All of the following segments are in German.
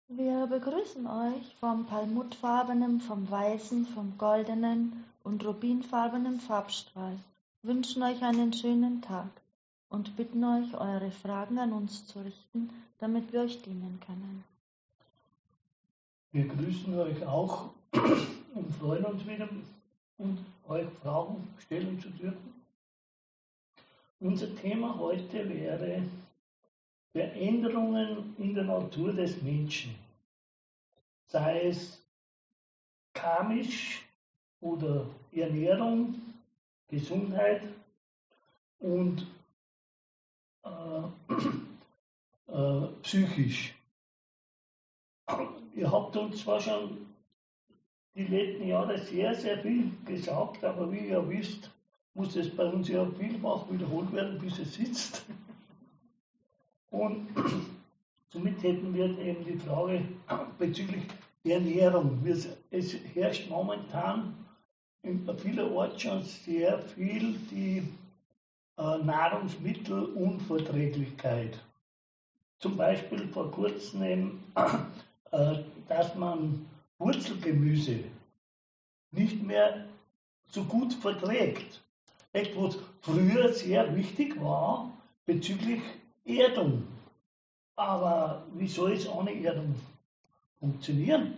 Wir begrüßen euch vom perlmuttfarbenen, vom weißen, vom goldenen und rubinfarbenen Farbstrahl, wünschen euch einen schönen Tag und bitten euch, eure Fragen an uns zu richten, damit wir euch dienen können. Wir grüßen euch auch und freuen uns wieder, euch Fragen stellen zu dürfen. Unser Thema heute wäre Veränderungen in der Natur des Menschen, sei es karmisch oder Ernährung, Gesundheit und psychisch. Ihr habt uns zwar schon die letzten Jahre sehr, sehr viel gesagt, aber wie ihr wisst, muss es bei uns ja vielfach wiederholt werden, bis es sitzt. Und somit hätten wir eben die Frage bezüglich der Ernährung. Es herrscht momentan vielerorts schon sehr viel die Nahrungsmittelunverträglichkeit. Zum Beispiel vor kurzem eben, dass man Wurzelgemüse nicht mehr so gut verträgt. Etwas früher sehr wichtig war bezüglich Erdung. Aber wie soll es ohne Erdung funktionieren?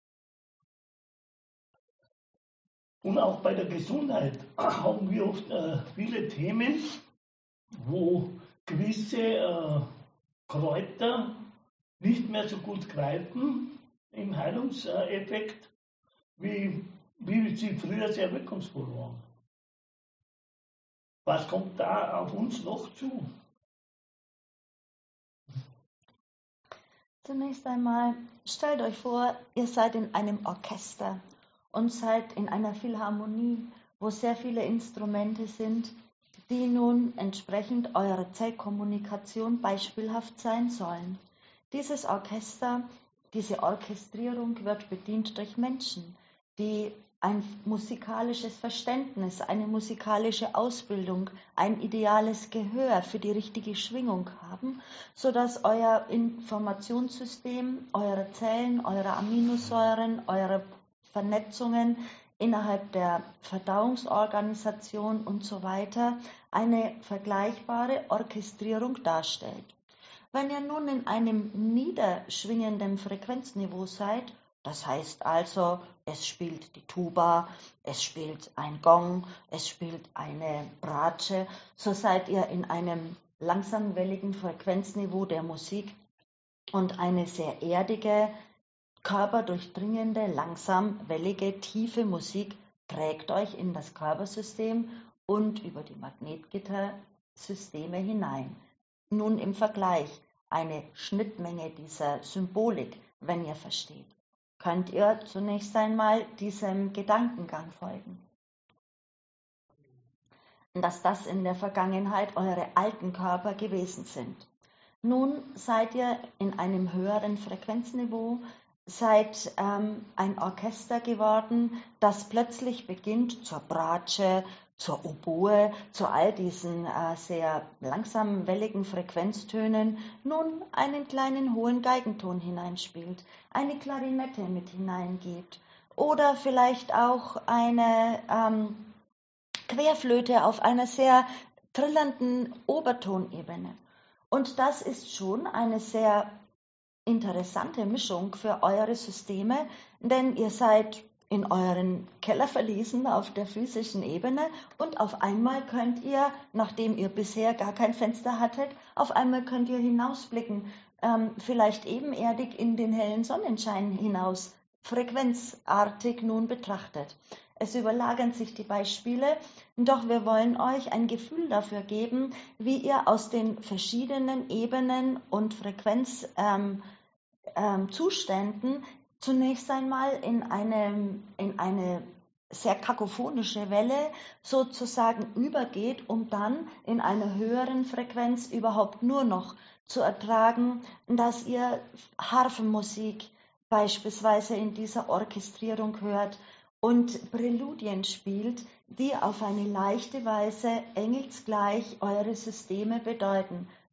Und auch bei der Gesundheit haben wir oft viele Themen, wo gewisse Kräuter nicht mehr so gut greifen im Heilungseffekt, wie sie früher sehr wirkungsvoll waren. Was kommt da auf uns noch zu? Zunächst einmal stellt euch vor, ihr seid in einem Orchester und seid in einer Philharmonie, wo sehr viele Instrumente sind, die nun entsprechend eurer Zellkommunikation beispielhaft sein sollen. Dieses Orchester, diese Orchestrierung wird bedient durch Menschen, die ein musikalisches Verständnis, eine musikalische Ausbildung, ein ideales Gehör für die richtige Schwingung haben, sodass euer Informationssystem, eure Zellen, eure Aminosäuren, eure Vernetzungen innerhalb der Verdauungsorganisation und so weiter eine vergleichbare Orchestrierung darstellt. Wenn ihr nun in einem niederschwingenden Frequenzniveau seid, das heißt also, es spielt die Tuba, es spielt ein Gong, es spielt eine Bratsche, so seid ihr in einem langsamwelligen Frequenzniveau der Musik und eine sehr erdige, körperdurchdringende, langsamwellige, tiefe Musik trägt euch in das Körpersystem und über die Magnetgittersysteme hinein. Nun im Vergleich eine Schnittmenge dieser Symbolik, wenn ihr versteht, könnt ihr zunächst einmal diesem Gedankengang folgen. Dass das in der Vergangenheit eure alten Körper gewesen sind. Nun seid ihr in einem höheren Frequenzniveau, seid ein Orchester geworden, das plötzlich beginnt zur Bratsche, zur Oboe, zu all diesen sehr langsamwelligen Frequenztönen, nun einen kleinen hohen Geigenton hineinspielt, eine Klarinette mit hineingibt oder vielleicht auch eine Querflöte auf einer sehr trillernden Obertonebene. Und das ist schon eine sehr interessante Mischung für eure Systeme, denn ihr seid in euren Kellerverliesen auf der physischen Ebene und auf einmal könnt ihr, nachdem ihr bisher gar kein Fenster hattet, auf einmal könnt ihr hinausblicken, vielleicht ebenerdig in den hellen Sonnenschein hinaus, frequenzartig nun betrachtet. Es überlagern sich die Beispiele, doch wir wollen euch ein Gefühl dafür geben, wie ihr aus den verschiedenen Ebenen und Frequenzzuständen zunächst einmal in eine sehr kakophonische Welle sozusagen übergeht, um dann in einer höheren Frequenz überhaupt nur noch zu ertragen, dass ihr Harfenmusik beispielsweise in dieser Orchestrierung hört und Präludien spielt, die auf eine leichte Weise engelsgleich eure Systeme bedeuten.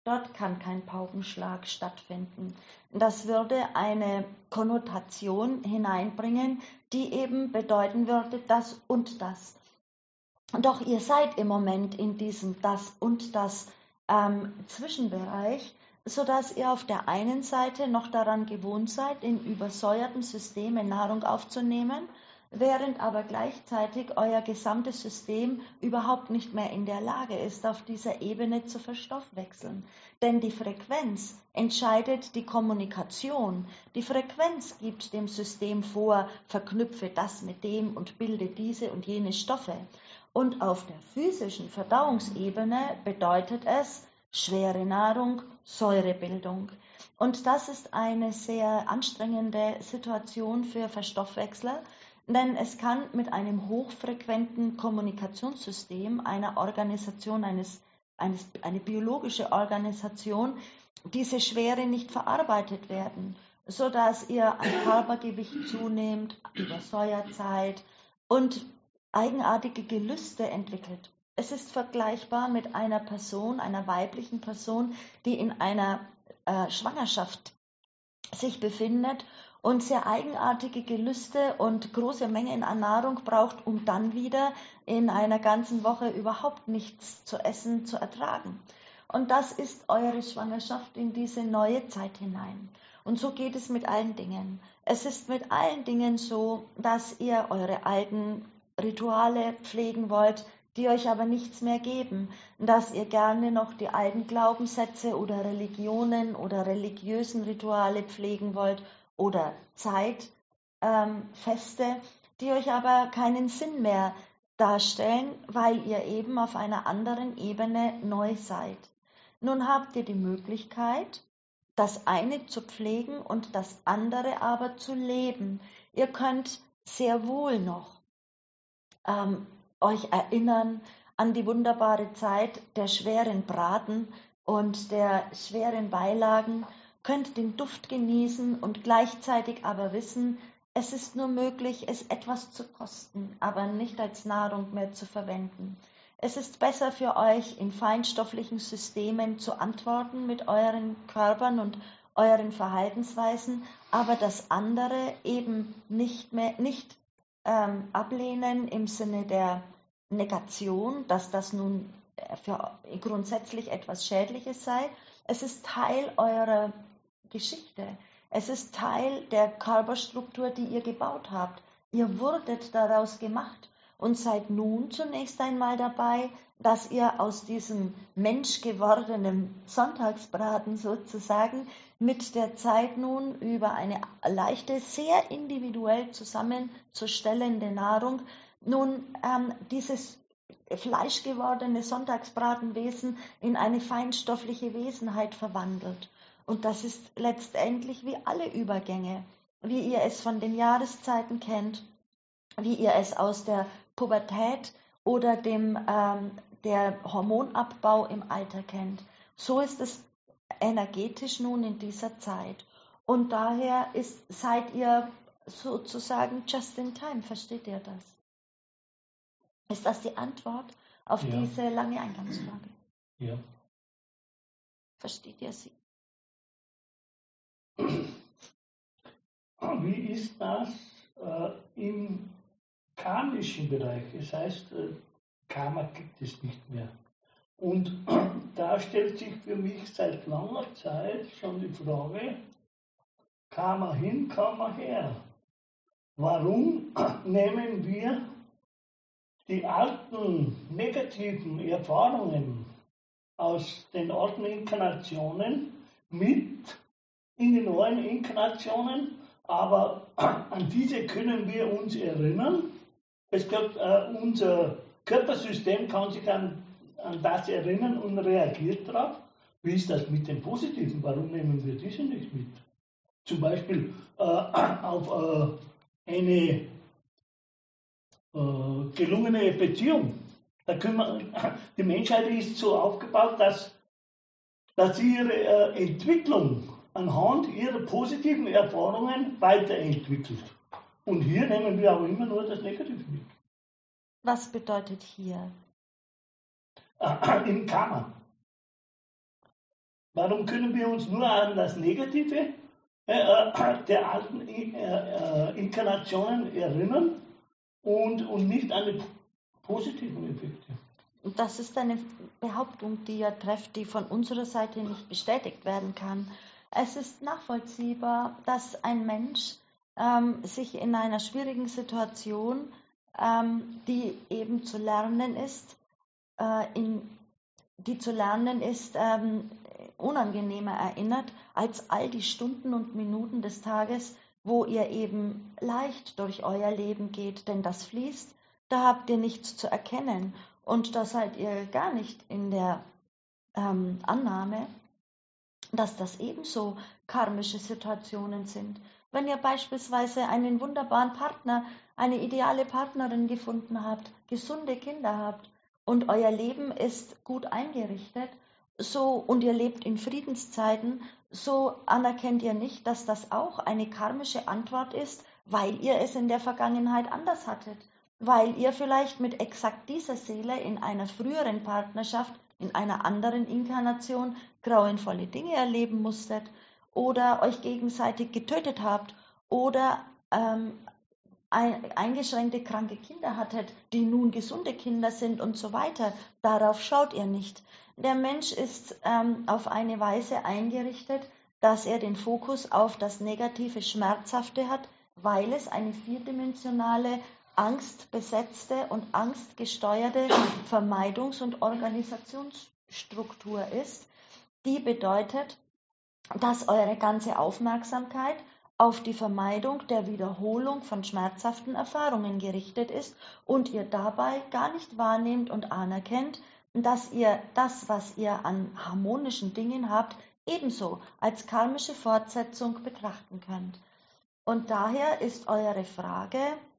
Dort kann kein Paukenschlag stattfinden. Das würde eine Konnotation hineinbringen, die eben bedeuten würde, das und das. Doch ihr seid im Moment in diesem das und das Zwischenbereich, sodass ihr auf der einen Seite noch daran gewohnt seid, in übersäuerten Systemen Nahrung aufzunehmen, während aber gleichzeitig euer gesamtes System überhaupt nicht mehr in der Lage ist, auf dieser Ebene zu verstoffwechseln. Denn die Frequenz entscheidet die Kommunikation. Die Frequenz gibt dem System vor, verknüpfe das mit dem und bilde diese und jene Stoffe. Und auf der physischen Verdauungsebene bedeutet es schwere Nahrung, Säurebildung. Und das ist eine sehr anstrengende Situation für Verstoffwechsler, denn es kann mit einem hochfrequenten Kommunikationssystem einer Organisation, eine biologische Organisation, diese Schwere nicht verarbeitet werden, sodass ihr an Körpergewicht zunehmt, übersäuert seid und eigenartige Gelüste entwickelt. Es ist vergleichbar mit einer Person, einer weiblichen Person, die in einer Schwangerschaft sich befindet und sehr eigenartige Gelüste und große Mengen an Nahrung braucht, um dann wieder in einer ganzen Woche überhaupt nichts zu essen, zu ertragen. Und das ist eure Schwangerschaft in diese neue Zeit hinein. Und so geht es mit allen Dingen. Es ist mit allen Dingen so, dass ihr eure alten Rituale pflegen wollt, die euch aber nichts mehr geben, dass ihr gerne noch die alten Glaubenssätze oder Religionen oder religiösen Rituale pflegen wollt oder Zeitfeste, die euch aber keinen Sinn mehr darstellen, weil ihr eben auf einer anderen Ebene neu seid. Nun habt ihr die Möglichkeit, das eine zu pflegen und das andere aber zu leben. Ihr könnt sehr wohl noch euch erinnern an die wunderbare Zeit der schweren Braten und der schweren Beilagen, könnt den Duft genießen und gleichzeitig aber wissen, es ist nur möglich, es etwas zu kosten, aber nicht als Nahrung mehr zu verwenden. Es ist besser für euch, in feinstofflichen Systemen zu antworten mit euren Körpern und euren Verhaltensweisen, aber das andere eben nicht ablehnen im Sinne der Negation, dass das nun für grundsätzlich etwas Schädliches sei. Es ist Teil eurer Geschichte. Es ist Teil der Körperstruktur, die ihr gebaut habt. Ihr wurdet daraus gemacht und seid nun zunächst einmal dabei, dass ihr aus diesem menschgewordenen Sonntagsbraten sozusagen mit der Zeit nun über eine leichte, sehr individuell zusammenzustellende Nahrung nun dieses fleischgewordene Sonntagsbratenwesen in eine feinstoffliche Wesenheit verwandelt. Und das ist letztendlich wie alle Übergänge, wie ihr es von den Jahreszeiten kennt, wie ihr es aus der Pubertät oder der Hormonabbau im Alter kennt. So ist es energetisch nun in dieser Zeit. Und daher seid ihr sozusagen just in time. Versteht ihr das? Ist das die Antwort auf diese lange Eingangsfrage? Ja. Versteht ihr sie? Wie ist das im karmischen Bereich? Das heißt, Karma gibt es nicht mehr. Und da stellt sich für mich seit langer Zeit schon die Frage, Karma hin, Karma her. Warum nehmen wir die alten negativen Erfahrungen aus den alten Inkarnationen mit in die neuen Inkarnationen, aber an diese können wir uns erinnern. Unser Körpersystem kann sich an das erinnern und reagiert darauf. Wie ist das mit dem Positiven? Warum nehmen wir diese nicht mit? Zum Beispiel auf eine gelungene Beziehung. Die Menschheit ist so aufgebaut, dass sie ihre Entwicklung anhand ihrer positiven Erfahrungen weiterentwickelt. Und hier nehmen wir auch immer nur das Negative mit. Was bedeutet hier? Im Karma. Warum können wir uns nur an das Negative der alten Inkarnationen erinnern und nicht an die positiven Effekte? Das ist eine Behauptung, die ihr trefft, die von unserer Seite nicht bestätigt werden kann. Es ist nachvollziehbar, dass ein Mensch sich in einer schwierigen Situation, die eben zu lernen ist, unangenehmer erinnert als all die Stunden und Minuten des Tages, wo ihr eben leicht durch euer Leben geht, denn das fließt, da habt ihr nichts zu erkennen und da seid ihr gar nicht in der Annahme, dass das ebenso karmische Situationen sind. Wenn ihr beispielsweise einen wunderbaren Partner, eine ideale Partnerin gefunden habt, gesunde Kinder habt und euer Leben ist gut eingerichtet, so und ihr lebt in Friedenszeiten, so anerkennt ihr nicht, dass das auch eine karmische Antwort ist, weil ihr es in der Vergangenheit anders hattet, weil ihr vielleicht mit exakt dieser Seele in einer früheren Partnerschaft, in einer anderen Inkarnation grauenvolle Dinge erleben musstet oder euch gegenseitig getötet habt oder eingeschränkte kranke Kinder hattet, die nun gesunde Kinder sind und so weiter. Darauf schaut ihr nicht. Der Mensch ist auf eine Weise eingerichtet, dass er den Fokus auf das negative, schmerzhafte hat, weil es eine vierdimensionale, angstbesetzte und angstgesteuerte Vermeidungs- und Organisationsstruktur ist, die bedeutet, dass eure ganze Aufmerksamkeit auf die Vermeidung der Wiederholung von schmerzhaften Erfahrungen gerichtet ist und ihr dabei gar nicht wahrnehmt und anerkennt, dass ihr das, was ihr an harmonischen Dingen habt, ebenso als karmische Fortsetzung betrachten könnt. Und daher ist eure Frage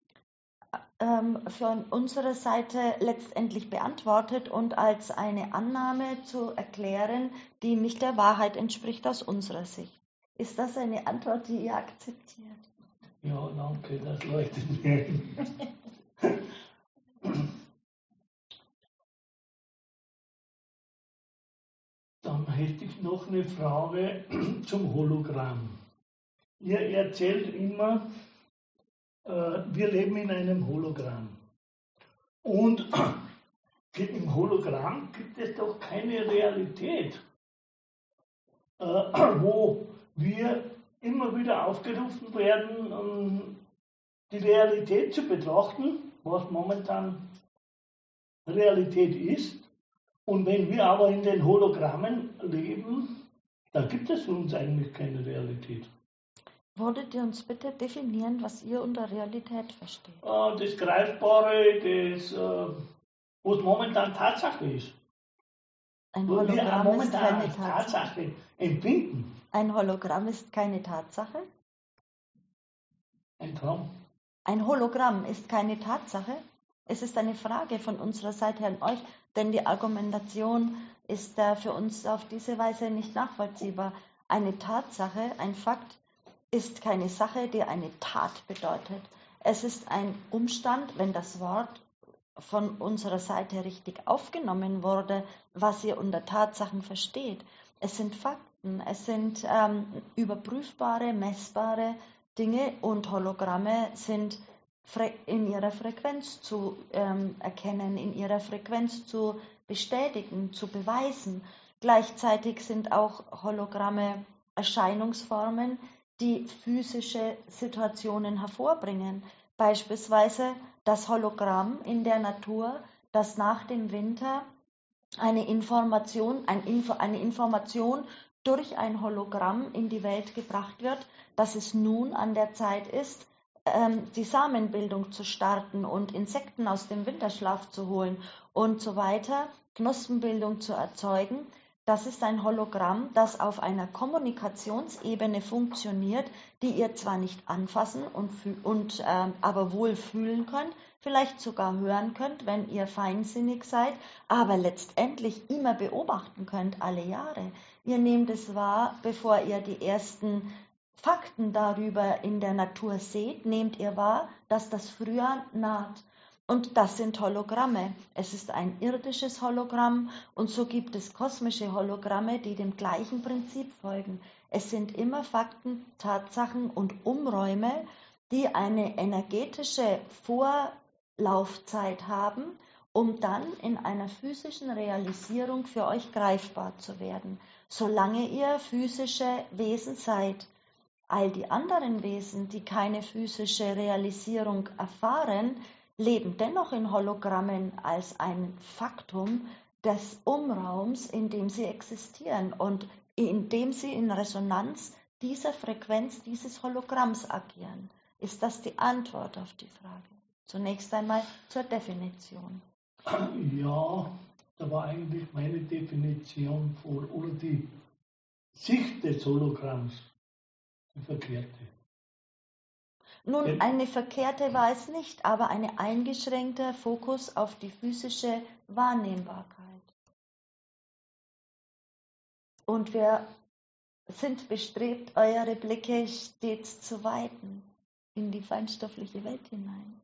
von unserer Seite letztendlich beantwortet und als eine Annahme zu erklären, die nicht der Wahrheit entspricht aus unserer Sicht. Ist das eine Antwort, die ihr akzeptiert? Ja, danke, das leuchtet mir ein. Dann hätte ich noch eine Frage zum Hologramm. Ihr erzählt immer, wir leben in einem Hologramm. Und im Hologramm gibt es doch keine Realität, wo wir immer wieder aufgerufen werden, die Realität zu betrachten, was momentan Realität ist. Und wenn wir aber in den Hologrammen leben, da gibt es für uns eigentlich keine Realität. Würdet ihr uns bitte definieren, was ihr unter Realität versteht? Das Greifbare, was momentan Tatsache ist. Ein Wo wir Hologramm ist momentan keine als Tatsache. Tatsache empfinden. Ein Hologramm ist keine Tatsache? Ein Traum. Ein Hologramm ist keine Tatsache? Es ist eine Frage von unserer Seite an euch, denn die Argumentation ist für uns auf diese Weise nicht nachvollziehbar. Eine Tatsache, ein Fakt, ist keine Sache, die eine Tat bedeutet. Es ist ein Umstand, wenn das Wort von unserer Seite richtig aufgenommen wurde, was ihr unter Tatsachen versteht. Es sind Fakten, es sind überprüfbare, messbare Dinge und Hologramme sind in ihrer Frequenz zu erkennen, in ihrer Frequenz zu bestätigen, zu beweisen. Gleichzeitig sind auch Hologramme Erscheinungsformen, die physische Situationen hervorbringen. Beispielsweise das Hologramm in der Natur, das nach dem Winter eine Information durch ein Hologramm in die Welt gebracht wird, dass es nun an der Zeit ist, die Samenbildung zu starten und Insekten aus dem Winterschlaf zu holen und so weiter, Knospenbildung zu erzeugen. Das ist ein Hologramm, das auf einer Kommunikationsebene funktioniert, die ihr zwar nicht anfassen aber wohl fühlen könnt, vielleicht sogar hören könnt, wenn ihr feinsinnig seid, aber letztendlich immer beobachten könnt, alle Jahre. Ihr nehmt es wahr, bevor ihr die ersten Fakten darüber in der Natur seht, nehmt ihr wahr, dass das Frühjahr naht. Und das sind Hologramme. Es ist ein irdisches Hologramm und so gibt es kosmische Hologramme, die dem gleichen Prinzip folgen. Es sind immer Fakten, Tatsachen und Umräume, die eine energetische Vorlaufzeit haben, um dann in einer physischen Realisierung für euch greifbar zu werden, solange ihr physische Wesen seid. All die anderen Wesen, die keine physische Realisierung erfahren, leben dennoch in Hologrammen als ein Faktum des Umraums, in dem sie existieren und in dem sie in Resonanz dieser Frequenz dieses Hologramms agieren. Ist das die Antwort auf die Frage? Zunächst einmal zur Definition. Ja, da war eigentlich meine Definition oder die Sicht des Hologramms die verkehrte. Nun, eine verkehrte war es nicht, aber ein eingeschränkter Fokus auf die physische Wahrnehmbarkeit. Und wir sind bestrebt, eure Blicke stets zu weiten in die feinstoffliche Welt hinein.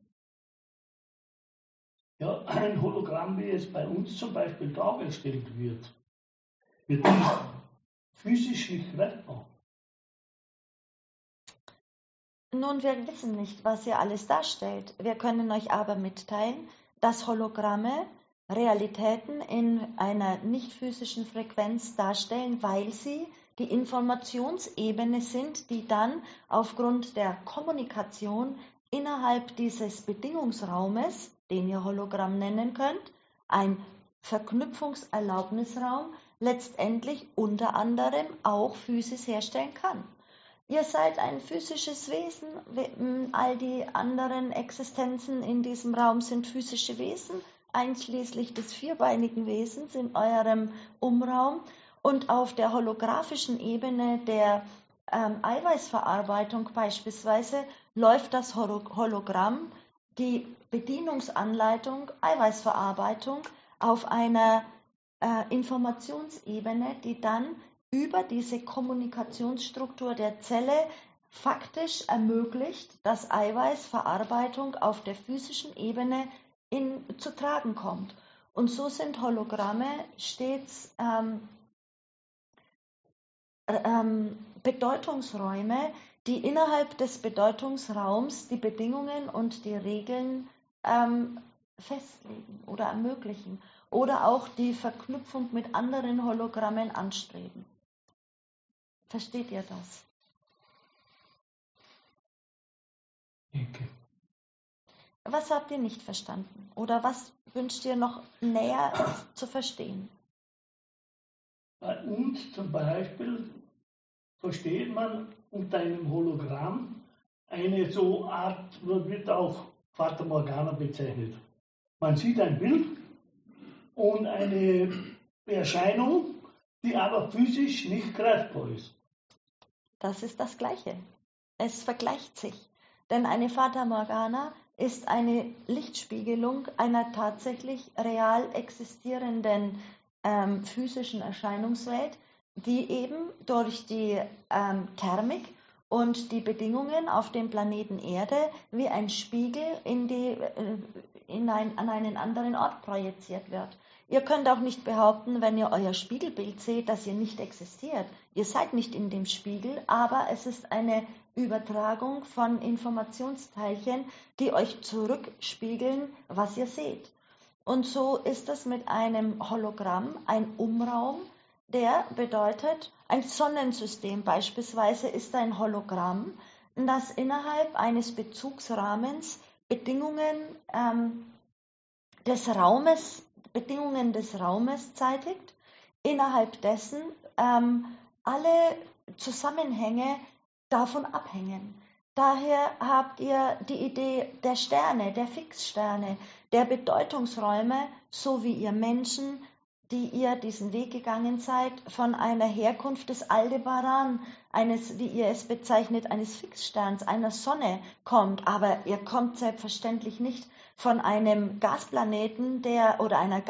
Ja, ein Hologramm, wie es bei uns zum Beispiel dargestellt wird nicht physisch nicht greifbar. Nun, wir wissen nicht, was ihr alles darstellt. Wir können euch aber mitteilen, dass Hologramme Realitäten in einer nicht physischen Frequenz darstellen, weil sie die Informationsebene sind, die dann aufgrund der Kommunikation innerhalb dieses Bedingungsraumes, den ihr Hologramm nennen könnt, ein Verknüpfungserlaubnisraum, letztendlich unter anderem auch Physis herstellen kann. Ihr seid ein physisches Wesen, all die anderen Existenzen in diesem Raum sind physische Wesen, einschließlich des vierbeinigen Wesens in eurem Umraum. Und auf der holographischen Ebene der Eiweißverarbeitung beispielsweise läuft das Hologramm, die Bedienungsanleitung Eiweißverarbeitung auf einer Informationsebene, die dann über diese Kommunikationsstruktur der Zelle faktisch ermöglicht, dass Eiweißverarbeitung auf der physischen Ebene zu tragen kommt. Und so sind Hologramme stets Bedeutungsräume, die innerhalb des Bedeutungsraums die Bedingungen und die Regeln festlegen oder ermöglichen oder auch die Verknüpfung mit anderen Hologrammen anstreben. Versteht ihr das? Okay. Was habt ihr nicht verstanden? Oder was wünscht ihr noch näher zu verstehen? Bei uns zum Beispiel versteht man unter einem Hologramm eine so Art, wird auch Fata Morgana bezeichnet. Man sieht ein Bild und eine Erscheinung, die aber physisch nicht greifbar ist. Das ist das Gleiche. Es vergleicht sich. Denn eine Fata Morgana ist eine Lichtspiegelung einer tatsächlich real existierenden physischen Erscheinungswelt, die eben durch die Thermik und die Bedingungen auf dem Planeten Erde wie ein Spiegel an einen anderen Ort projiziert wird. Ihr könnt auch nicht behaupten, wenn ihr euer Spiegelbild seht, dass ihr nicht existiert. Ihr seid nicht in dem Spiegel, aber es ist eine Übertragung von Informationsteilchen, die euch zurückspiegeln, was ihr seht. Und so ist es mit einem Hologramm, ein Umraum, der bedeutet, ein Sonnensystem beispielsweise ist ein Hologramm, das innerhalb eines Bezugsrahmens Bedingungen des Raumes zeitigt, innerhalb dessen alle Zusammenhänge davon abhängen. Daher habt ihr die Idee der Sterne, der Fixsterne, der Bedeutungsräume, so wie ihr Menschen, die ihr diesen Weg gegangen seid, von einer Herkunft des Aldebaran, eines, wie ihr es bezeichnet, eines Fixsterns, einer Sonne kommt. Aber ihr kommt selbstverständlich nicht von einem Gasplaneten oder einer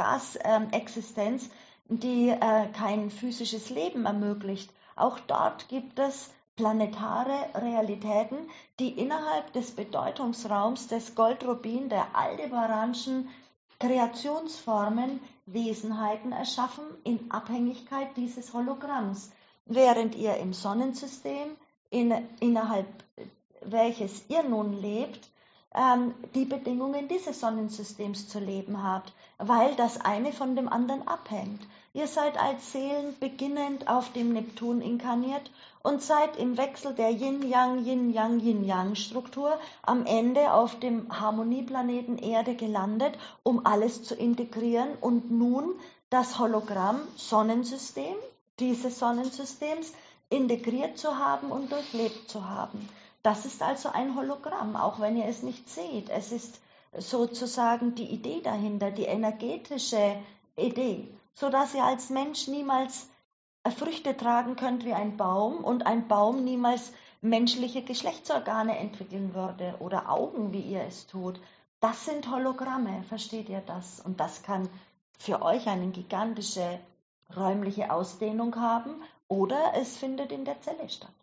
Gasexistenz, die kein physisches Leben ermöglicht. Auch dort gibt es planetare Realitäten, die innerhalb des Bedeutungsraums des Gold-Rubin der aldebaranischen Kreationsformen Wesenheiten erschaffen in Abhängigkeit dieses Hologramms, während ihr im Sonnensystem, innerhalb welches ihr nun lebt, die Bedingungen dieses Sonnensystems zu leben habt, weil das eine von dem anderen abhängt. Ihr seid als Seelen beginnend auf dem Neptun inkarniert und seid im Wechsel der Yin-Yang, Yin-Yang, Yin-Yang-Struktur am Ende auf dem Harmonieplaneten Erde gelandet, um alles zu integrieren und nun das Hologramm Sonnensystem, dieses Sonnensystems, integriert zu haben und durchlebt zu haben. Das ist also ein Hologramm, auch wenn ihr es nicht seht. Es ist sozusagen die Idee dahinter, die energetische Idee, sodass ihr als Mensch niemals Früchte tragen könnt wie ein Baum und ein Baum niemals menschliche Geschlechtsorgane entwickeln würde oder Augen, wie ihr es tut. Das sind Hologramme, versteht ihr das? Und das kann für euch eine gigantische räumliche Ausdehnung haben oder es findet in der Zelle statt.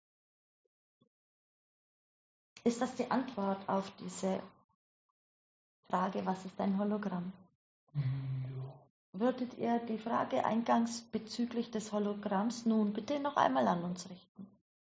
Ist das die Antwort auf diese Frage, was ist ein Hologramm? Ja. Würdet ihr die Frage eingangs bezüglich des Hologramms nun bitte noch einmal an uns richten?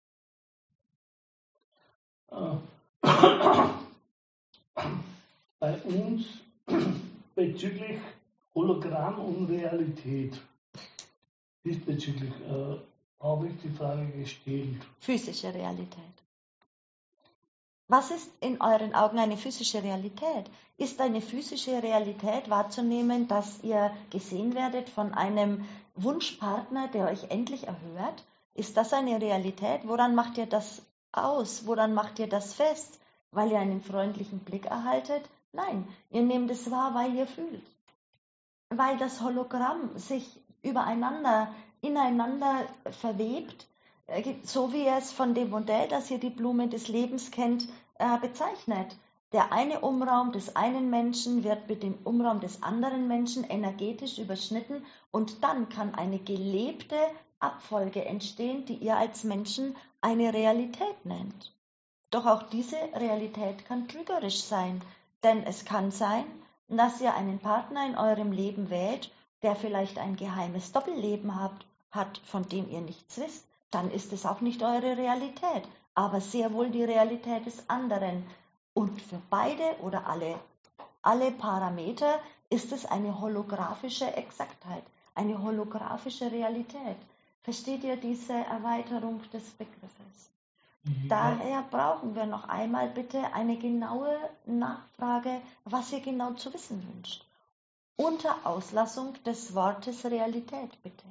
Bei uns bezüglich Hologramm und Realität, diesbezüglich habe ich die Frage gestellt. Physische Realität. Was ist in euren Augen eine physische Realität? Ist eine physische Realität wahrzunehmen, dass ihr gesehen werdet von einem Wunschpartner, der euch endlich erhört? Ist das eine Realität? Woran macht ihr das aus? Woran macht ihr das fest? Weil ihr einen freundlichen Blick erhaltet? Nein, ihr nehmt es wahr, weil ihr fühlt. Weil das Hologramm sich ineinander verwebt, so wie es von dem Modell, das ihr die Blume des Lebens kennt, bezeichnet. Der eine Umraum des einen Menschen wird mit dem Umraum des anderen Menschen energetisch überschnitten und dann kann eine gelebte Abfolge entstehen, die ihr als Menschen eine Realität nennt. Doch auch diese Realität kann trügerisch sein, denn es kann sein, dass ihr einen Partner in eurem Leben wählt, der vielleicht ein geheimes Doppelleben hat, von dem ihr nichts wisst, dann ist es auch nicht eure Realität, aber sehr wohl die Realität des anderen. Und für beide oder alle Parameter ist es eine holographische Exaktheit, eine holographische Realität. Versteht ihr diese Erweiterung des Begriffes? Ja. Daher brauchen wir noch einmal bitte eine genaue Nachfrage, was ihr genau zu wissen wünscht. Unter Auslassung des Wortes Realität, bitte.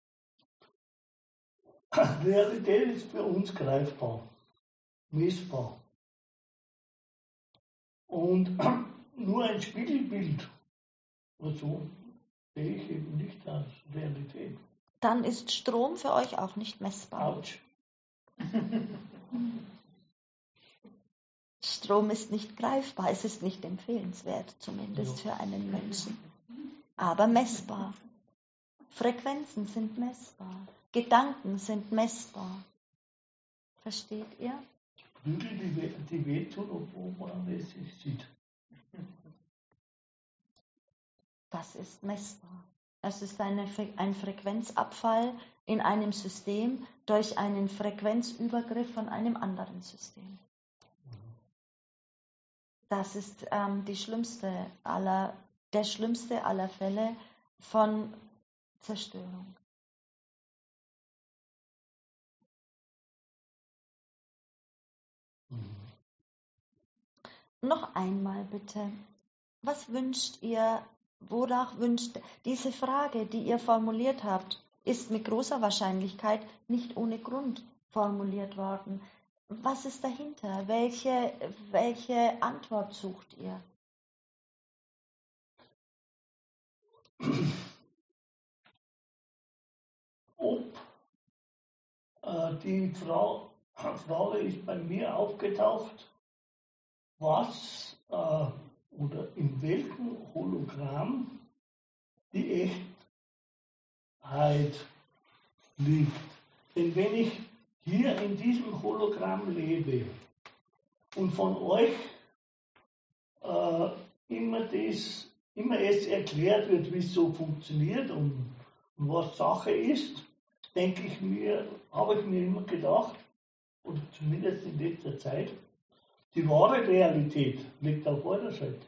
Realität ist für uns greifbar, messbar. Und nur ein Spiegelbild, so sehe ich eben nicht als Realität. Dann ist Strom für euch auch nicht messbar. Autsch. Strom ist nicht greifbar, es ist nicht empfehlenswert, zumindest für einen Menschen. Aber messbar. Frequenzen sind messbar. Gedanken sind messbar. Versteht ihr? Flügel, die wehtun, obwohl man es nicht sieht. Das ist messbar. Es ist ein Frequenzabfall in einem System durch einen Frequenzübergriff von einem anderen System. Das ist der schlimmste aller Fälle von Zerstörung. Noch einmal bitte, was wünscht ihr, wonach wünscht diese Frage, die ihr formuliert habt, ist mit großer Wahrscheinlichkeit nicht ohne Grund formuliert worden. Was ist dahinter? Welche Antwort sucht ihr? Ob die Frage ist bei mir aufgetaucht, was oder in welchem Hologramm die Echtheit liegt. Denn wenn ich hier in diesem Hologramm lebe und von euch immer es erklärt wird, wie es so funktioniert und was Sache ist, habe ich mir immer gedacht, oder zumindest in letzter Zeit, die wahre Realität liegt auf eurer Seite.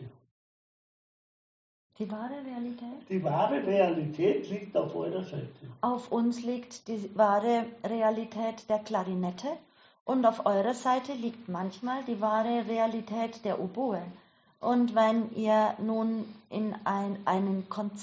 Die wahre Realität? Die wahre Realität liegt auf eurer Seite. Auf uns liegt die wahre Realität der Klarinette und auf eurer Seite liegt manchmal die wahre Realität der Oboe. Und wenn ihr nun in eine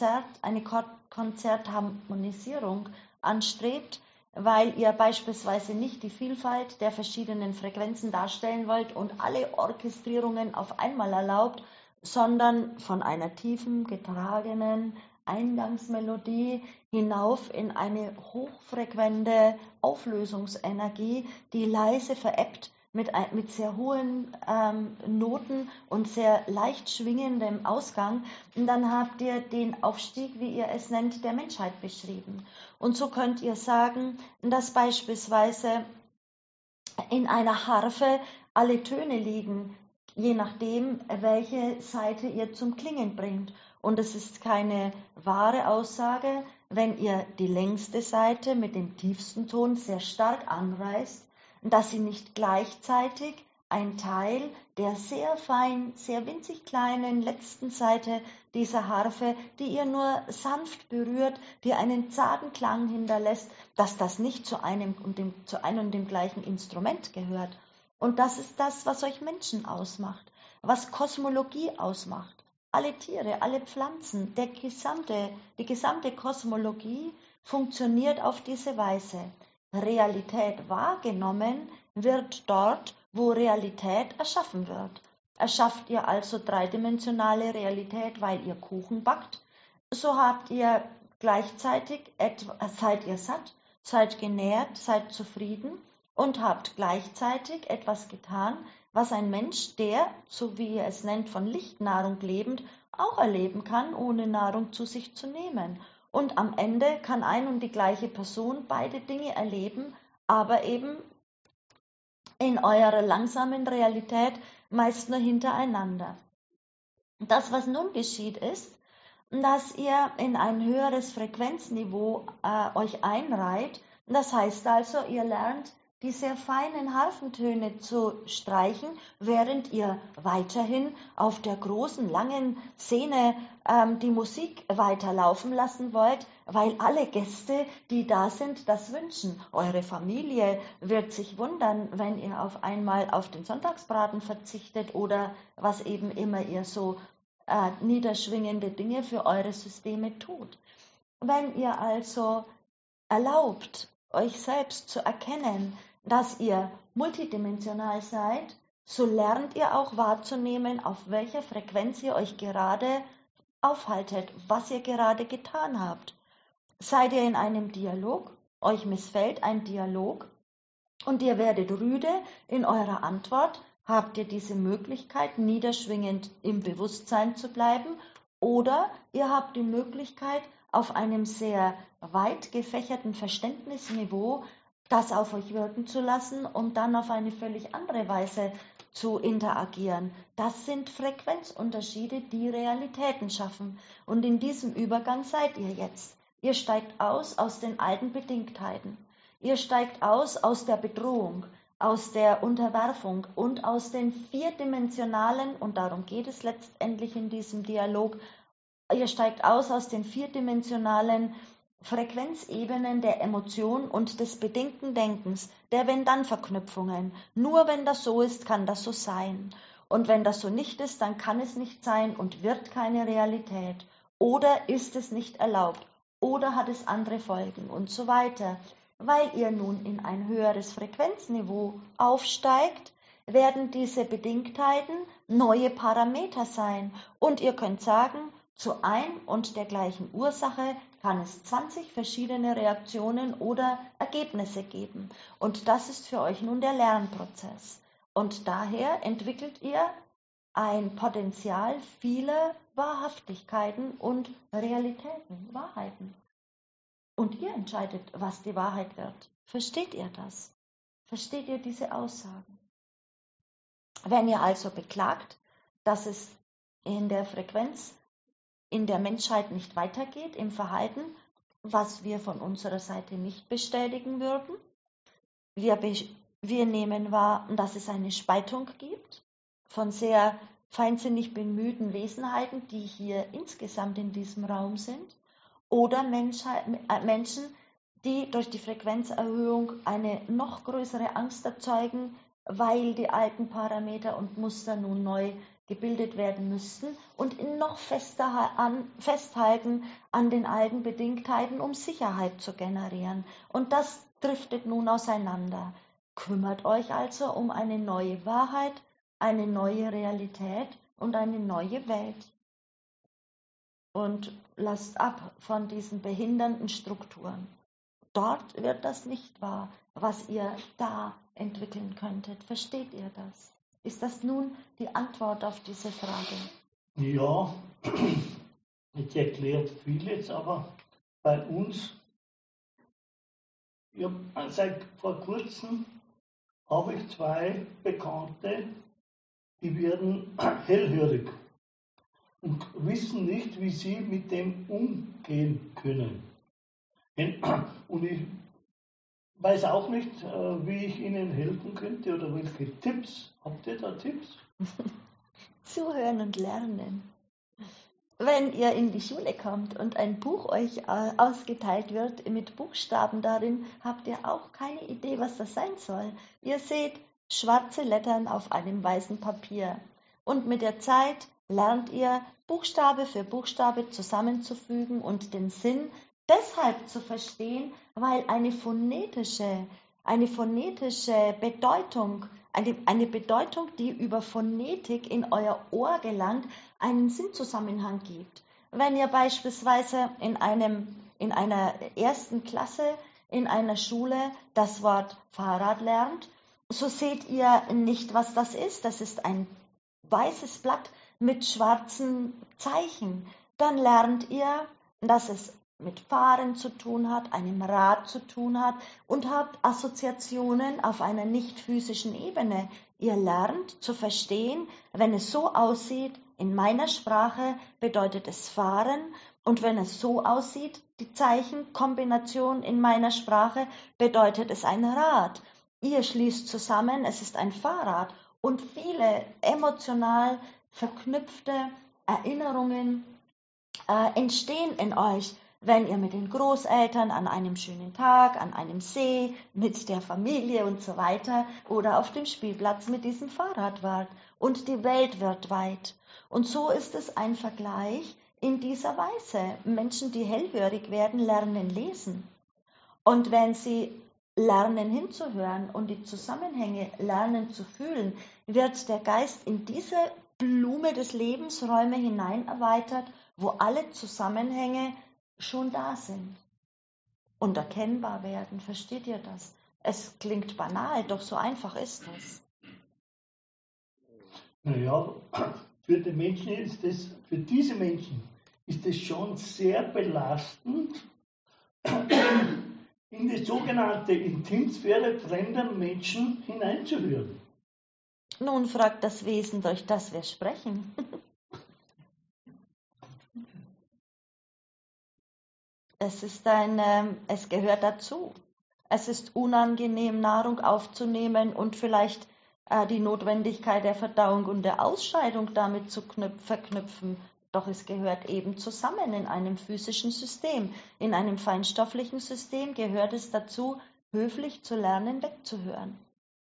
Konzertharmonisierung anstrebt, weil ihr beispielsweise nicht die Vielfalt der verschiedenen Frequenzen darstellen wollt und alle Orchestrierungen auf einmal erlaubt, sondern von einer tiefen, getragenen Eingangsmelodie hinauf in eine hochfrequente Auflösungsenergie, die leise verebbt mit sehr hohen Noten und sehr leicht schwingendem Ausgang. Und dann habt ihr den Aufstieg, wie ihr es nennt, der Menschheit beschrieben. Und so könnt ihr sagen, dass beispielsweise in einer Harfe alle Töne liegen, je nachdem, welche Seite ihr zum Klingen bringt. Und es ist keine wahre Aussage, wenn ihr die längste Seite mit dem tiefsten Ton sehr stark anreißt, dass sie nicht gleichzeitig ein Teil der sehr fein, sehr winzig kleinen letzten Seite dieser Harfe, die ihr nur sanft berührt, die einen zarten Klang hinterlässt, dass das nicht zu einem und dem gleichen Instrument gehört. Und das ist das, was euch Menschen ausmacht, was Kosmologie ausmacht. Alle Tiere, alle Pflanzen, die gesamte Kosmologie funktioniert auf diese Weise. Realität wahrgenommen wird dort, wo Realität erschaffen wird. Erschafft ihr also dreidimensionale Realität, weil ihr Kuchen backt, so habt ihr gleichzeitig seid ihr satt, seid genährt, seid zufrieden und habt gleichzeitig etwas getan, was ein Mensch, der, so wie ihr es nennt, von Lichtnahrung lebend, auch erleben kann, ohne Nahrung zu sich zu nehmen. Und am Ende kann ein und die gleiche Person beide Dinge erleben, aber eben in eurer langsamen Realität meist nur hintereinander. Das, was nun geschieht, ist, dass ihr in ein höheres Frequenzniveau euch einreiht. Das heißt also, ihr lernt, die sehr feinen Harfentöne zu streichen, während ihr weiterhin auf der großen, langen Szene die Musik weiterlaufen lassen wollt, weil alle Gäste, die da sind, das wünschen. Eure Familie wird sich wundern, wenn ihr auf einmal auf den Sonntagsbraten verzichtet oder was eben immer ihr so niederschwingende Dinge für eure Systeme tut. Wenn ihr also erlaubt, euch selbst zu erkennen, dass ihr multidimensional seid, so lernt ihr auch wahrzunehmen, auf welcher Frequenz ihr euch gerade aufhaltet, was ihr gerade getan habt. Seid ihr in einem Dialog, euch missfällt ein Dialog und ihr werdet rüde in eurer Antwort, habt ihr diese Möglichkeit, niederschwingend im Bewusstsein zu bleiben, oder ihr habt die Möglichkeit, auf einem sehr weit gefächerten Verständnisniveau das auf euch wirken zu lassen, um dann auf eine völlig andere Weise zu interagieren. Das sind Frequenzunterschiede, die Realitäten schaffen. Und in diesem Übergang seid ihr jetzt. Ihr steigt aus den alten Bedingtheiten. Ihr steigt aus der Bedrohung, aus der Unterwerfung und aus den vierdimensionalen, und darum geht es letztendlich in diesem Dialog, ihr steigt aus den vierdimensionalen Frequenzebenen der Emotion und des bedingten Denkens, der Wenn-Dann-Verknüpfungen. Nur wenn das so ist, kann das so sein. Und wenn das so nicht ist, dann kann es nicht sein und wird keine Realität. Oder ist es nicht erlaubt. Oder hat es andere Folgen und so weiter. Weil ihr nun in ein höheres Frequenzniveau aufsteigt, werden diese Bedingtheiten neue Parameter sein. Und ihr könnt sagen, zu ein und der gleichen Ursache kann es 20 verschiedene Reaktionen oder Ergebnisse geben. Und das ist für euch nun der Lernprozess. Und daher entwickelt ihr ein Potenzial vieler Wahrhaftigkeiten und Realitäten, Wahrheiten. Und ihr entscheidet, was die Wahrheit wird. Versteht ihr das? Versteht ihr diese Aussagen? Wenn ihr also beklagt, dass es in der Frequenz in der Menschheit nicht weitergeht, im Verhalten, was wir von unserer Seite nicht bestätigen würden, wir nehmen wahr, dass es eine Spaltung gibt von sehr feinsinnig bemühten Wesenheiten, die hier insgesamt in diesem Raum sind, oder Menschen, die durch die Frequenzerhöhung eine noch größere Angst erzeugen, weil die alten Parameter und Muster nun neu gebildet werden müssten und noch fester festhalten an den alten Bedingtheiten, um Sicherheit zu generieren. Und das driftet nun auseinander. Kümmert euch also um eine neue Wahrheit, eine neue Realität und eine neue Welt. Und lasst ab von diesen behindernden Strukturen. Dort wird das nicht wahr, was ihr da entwickeln könntet. Versteht ihr das? Ist das nun die Antwort auf diese Frage? Ja, ich erkläre vieles, aber bei uns, seit vor kurzem habe ich 2 Bekannte, die werden hellhörig und wissen nicht, wie sie mit dem umgehen können. Und ich weiß auch nicht, wie ich ihnen helfen könnte oder welche Tipps. Habt ihr da Tipps? Zuhören und lernen. Wenn ihr in die Schule kommt und ein Buch euch ausgeteilt wird mit Buchstaben darin, habt ihr auch keine Idee, was das sein soll. Ihr seht schwarze Lettern auf einem weißen Papier. Und mit der Zeit lernt ihr, Buchstabe für Buchstabe zusammenzufügen und den Sinn deshalb zu verstehen, weil eine phonetische Bedeutung, eine Bedeutung, die über Phonetik in euer Ohr gelangt, einen Sinnzusammenhang gibt. Wenn ihr beispielsweise in einer ersten Klasse in einer Schule das Wort Fahrrad lernt, so seht ihr nicht, was das ist. Das ist ein weißes Blatt mit schwarzen Zeichen. Dann lernt ihr, dass es mit Fahren zu tun hat, einem Rad zu tun hat und habt Assoziationen auf einer nicht physischen Ebene. Ihr lernt zu verstehen, wenn es so aussieht, in meiner Sprache bedeutet es Fahren, und wenn es so aussieht, die Zeichenkombination in meiner Sprache, bedeutet es ein Rad. Ihr schließt zusammen, es ist ein Fahrrad, und viele emotional verknüpfte Erinnerungen entstehen in euch, wenn ihr mit den Großeltern an einem schönen Tag, an einem See, mit der Familie und so weiter oder auf dem Spielplatz mit diesem Fahrrad wart. Und die Welt wird weit. Und so ist es ein Vergleich in dieser Weise. Menschen, die hellhörig werden, lernen lesen. Und wenn sie lernen hinzuhören und die Zusammenhänge lernen zu fühlen, wird der Geist in diese Blume des Lebensräume hinein erweitert, wo alle Zusammenhänge schon da sind und erkennbar werden. Versteht ihr das? Es klingt banal, doch so einfach ist das. Naja, für diese Menschen ist es schon sehr belastend, in die sogenannte Intimsphäre fremder Menschen hineinzuhören. Nun fragt das Wesen, durch das wir sprechen. Es gehört dazu. Es ist unangenehm, Nahrung aufzunehmen und vielleicht die Notwendigkeit der Verdauung und der Ausscheidung damit zu verknüpfen. Doch es gehört eben zusammen in einem physischen System. In einem feinstofflichen System gehört es dazu, höflich zu lernen, wegzuhören.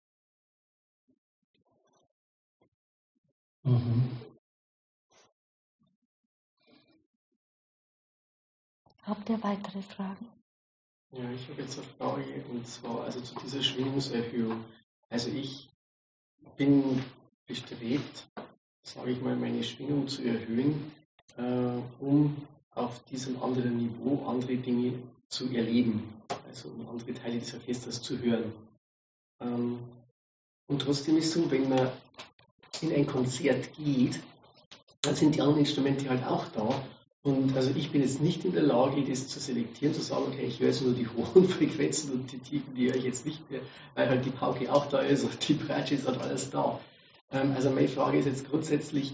Habt ihr weitere Fragen? Ja, ich habe jetzt eine Frage, und zwar also zu dieser Schwingungserhöhung. Also ich bin bestrebt, sage ich mal, meine Schwingung zu erhöhen, um auf diesem anderen Niveau andere Dinge zu erleben, also um andere Teile des Orchesters zu hören. Und trotzdem ist es so, wenn man in ein Konzert geht, dann sind die anderen Instrumente halt auch da. Und also ich bin jetzt nicht in der Lage, das zu selektieren, zu sagen, okay, ich höre jetzt nur die hohen Frequenzen und die tiefen, die höre ich jetzt nicht mehr, weil halt die Pauke auch da ist und die Bratsche ist halt alles da. Also meine Frage ist jetzt grundsätzlich,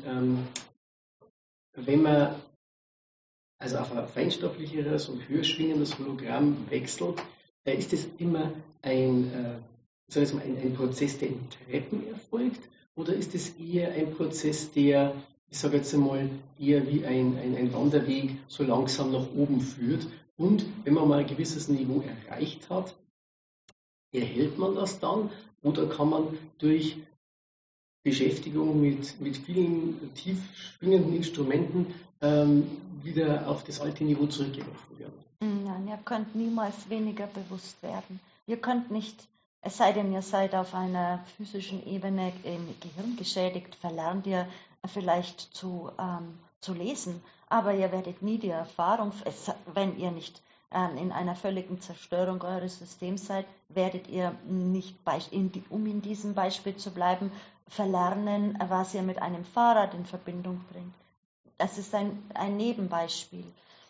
wenn man also auf ein feinstofflicheres und höher schwingendes Hologramm wechselt, ist das immer ein Prozess, der in Treppen erfolgt, oder ist es eher ein Prozess, der, ich sage jetzt einmal, eher wie ein Wanderweg so langsam nach oben führt? Und wenn man mal ein gewisses Niveau erreicht hat, erhält man das dann, oder kann man durch Beschäftigung mit vielen tief schwingenden Instrumenten wieder auf das alte Niveau zurückgeworfen werden? Nein, ihr könnt niemals weniger bewusst werden. Ihr könnt nicht, es sei denn, ihr seid auf einer physischen Ebene im Gehirn geschädigt, verlernt ihr vielleicht zu lesen, aber ihr werdet nie die Erfahrung, wenn ihr nicht in einer völligen Zerstörung eures Systems seid, werdet ihr nicht, um in diesem Beispiel zu bleiben, verlernen, was ihr mit einem Fahrrad in Verbindung bringt. Das ist ein Nebenbeispiel.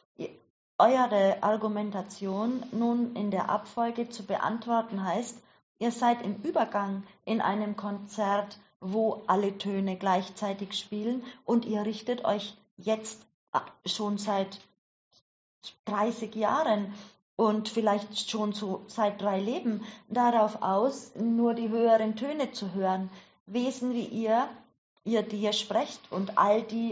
Eure Argumentation nun in der Abfolge zu beantworten heißt, ihr seid im Übergang in einem Konzert, wo alle Töne gleichzeitig spielen, und ihr richtet euch jetzt schon seit 30 Jahren und vielleicht schon so seit 3 Leben darauf aus, nur die höheren Töne zu hören. Wesen wie ihr, die ihr sprecht, und all die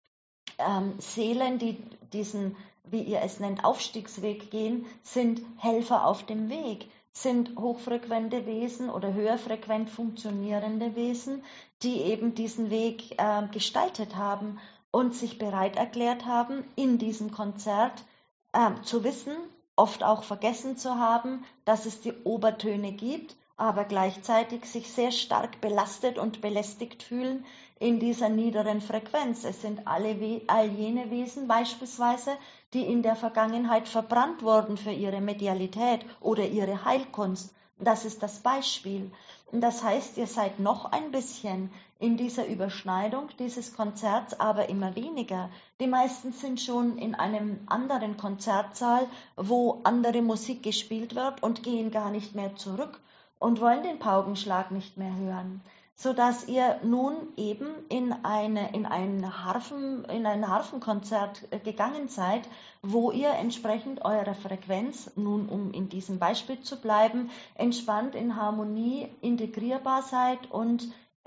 Seelen, die diesen, wie ihr es nennt, Aufstiegsweg gehen, sind Helfer auf dem Weg, sind hochfrequente Wesen oder höherfrequent funktionierende Wesen, die eben diesen Weg gestaltet haben und sich bereit erklärt haben, in diesem Konzert zu wissen, oft auch vergessen zu haben, dass es die Obertöne gibt, aber gleichzeitig sich sehr stark belastet und belästigt fühlen in dieser niederen Frequenz. Es sind all jene Wesen beispielsweise, die in der Vergangenheit verbrannt wurden für ihre Medialität oder ihre Heilkunst. Das ist das Beispiel. Und das heißt, ihr seid noch ein bisschen in dieser Überschneidung dieses Konzerts, aber immer weniger. Die meisten sind schon in einem anderen Konzertsaal, wo andere Musik gespielt wird, und gehen gar nicht mehr zurück und wollen den Paukenschlag nicht mehr hören, sodass ihr nun eben in ein Harfenkonzert gegangen seid, wo ihr entsprechend eurer Frequenz, nun um in diesem Beispiel zu bleiben, entspannt in Harmonie integrierbar seid und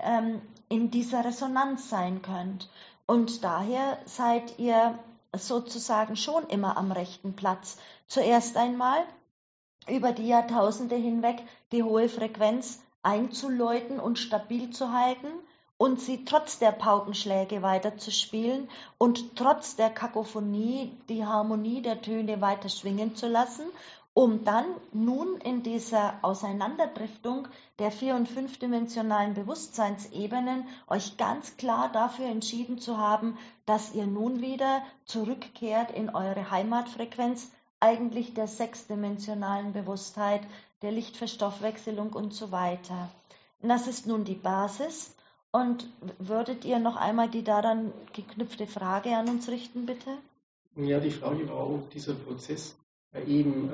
in dieser Resonanz sein könnt. Und daher seid ihr sozusagen schon immer am rechten Platz. Zuerst einmal über die Jahrtausende hinweg die hohe Frequenz einzuläuten und stabil zu halten und sie trotz der Paukenschläge weiterzuspielen und trotz der Kakophonie die Harmonie der Töne weiter schwingen zu lassen, um dann nun in dieser Auseinanderdriftung der 4- und 5-dimensionalen Bewusstseinsebenen euch ganz klar dafür entschieden zu haben, dass ihr nun wieder zurückkehrt in eure Heimatfrequenz, eigentlich der 6-dimensionalen Bewusstheit, der Lichtverstoffwechselung und so weiter. Und das ist nun die Basis. Und würdet ihr noch einmal die daran geknüpfte Frage an uns richten, bitte? Ja, die Frage war, ob dieser Prozess eben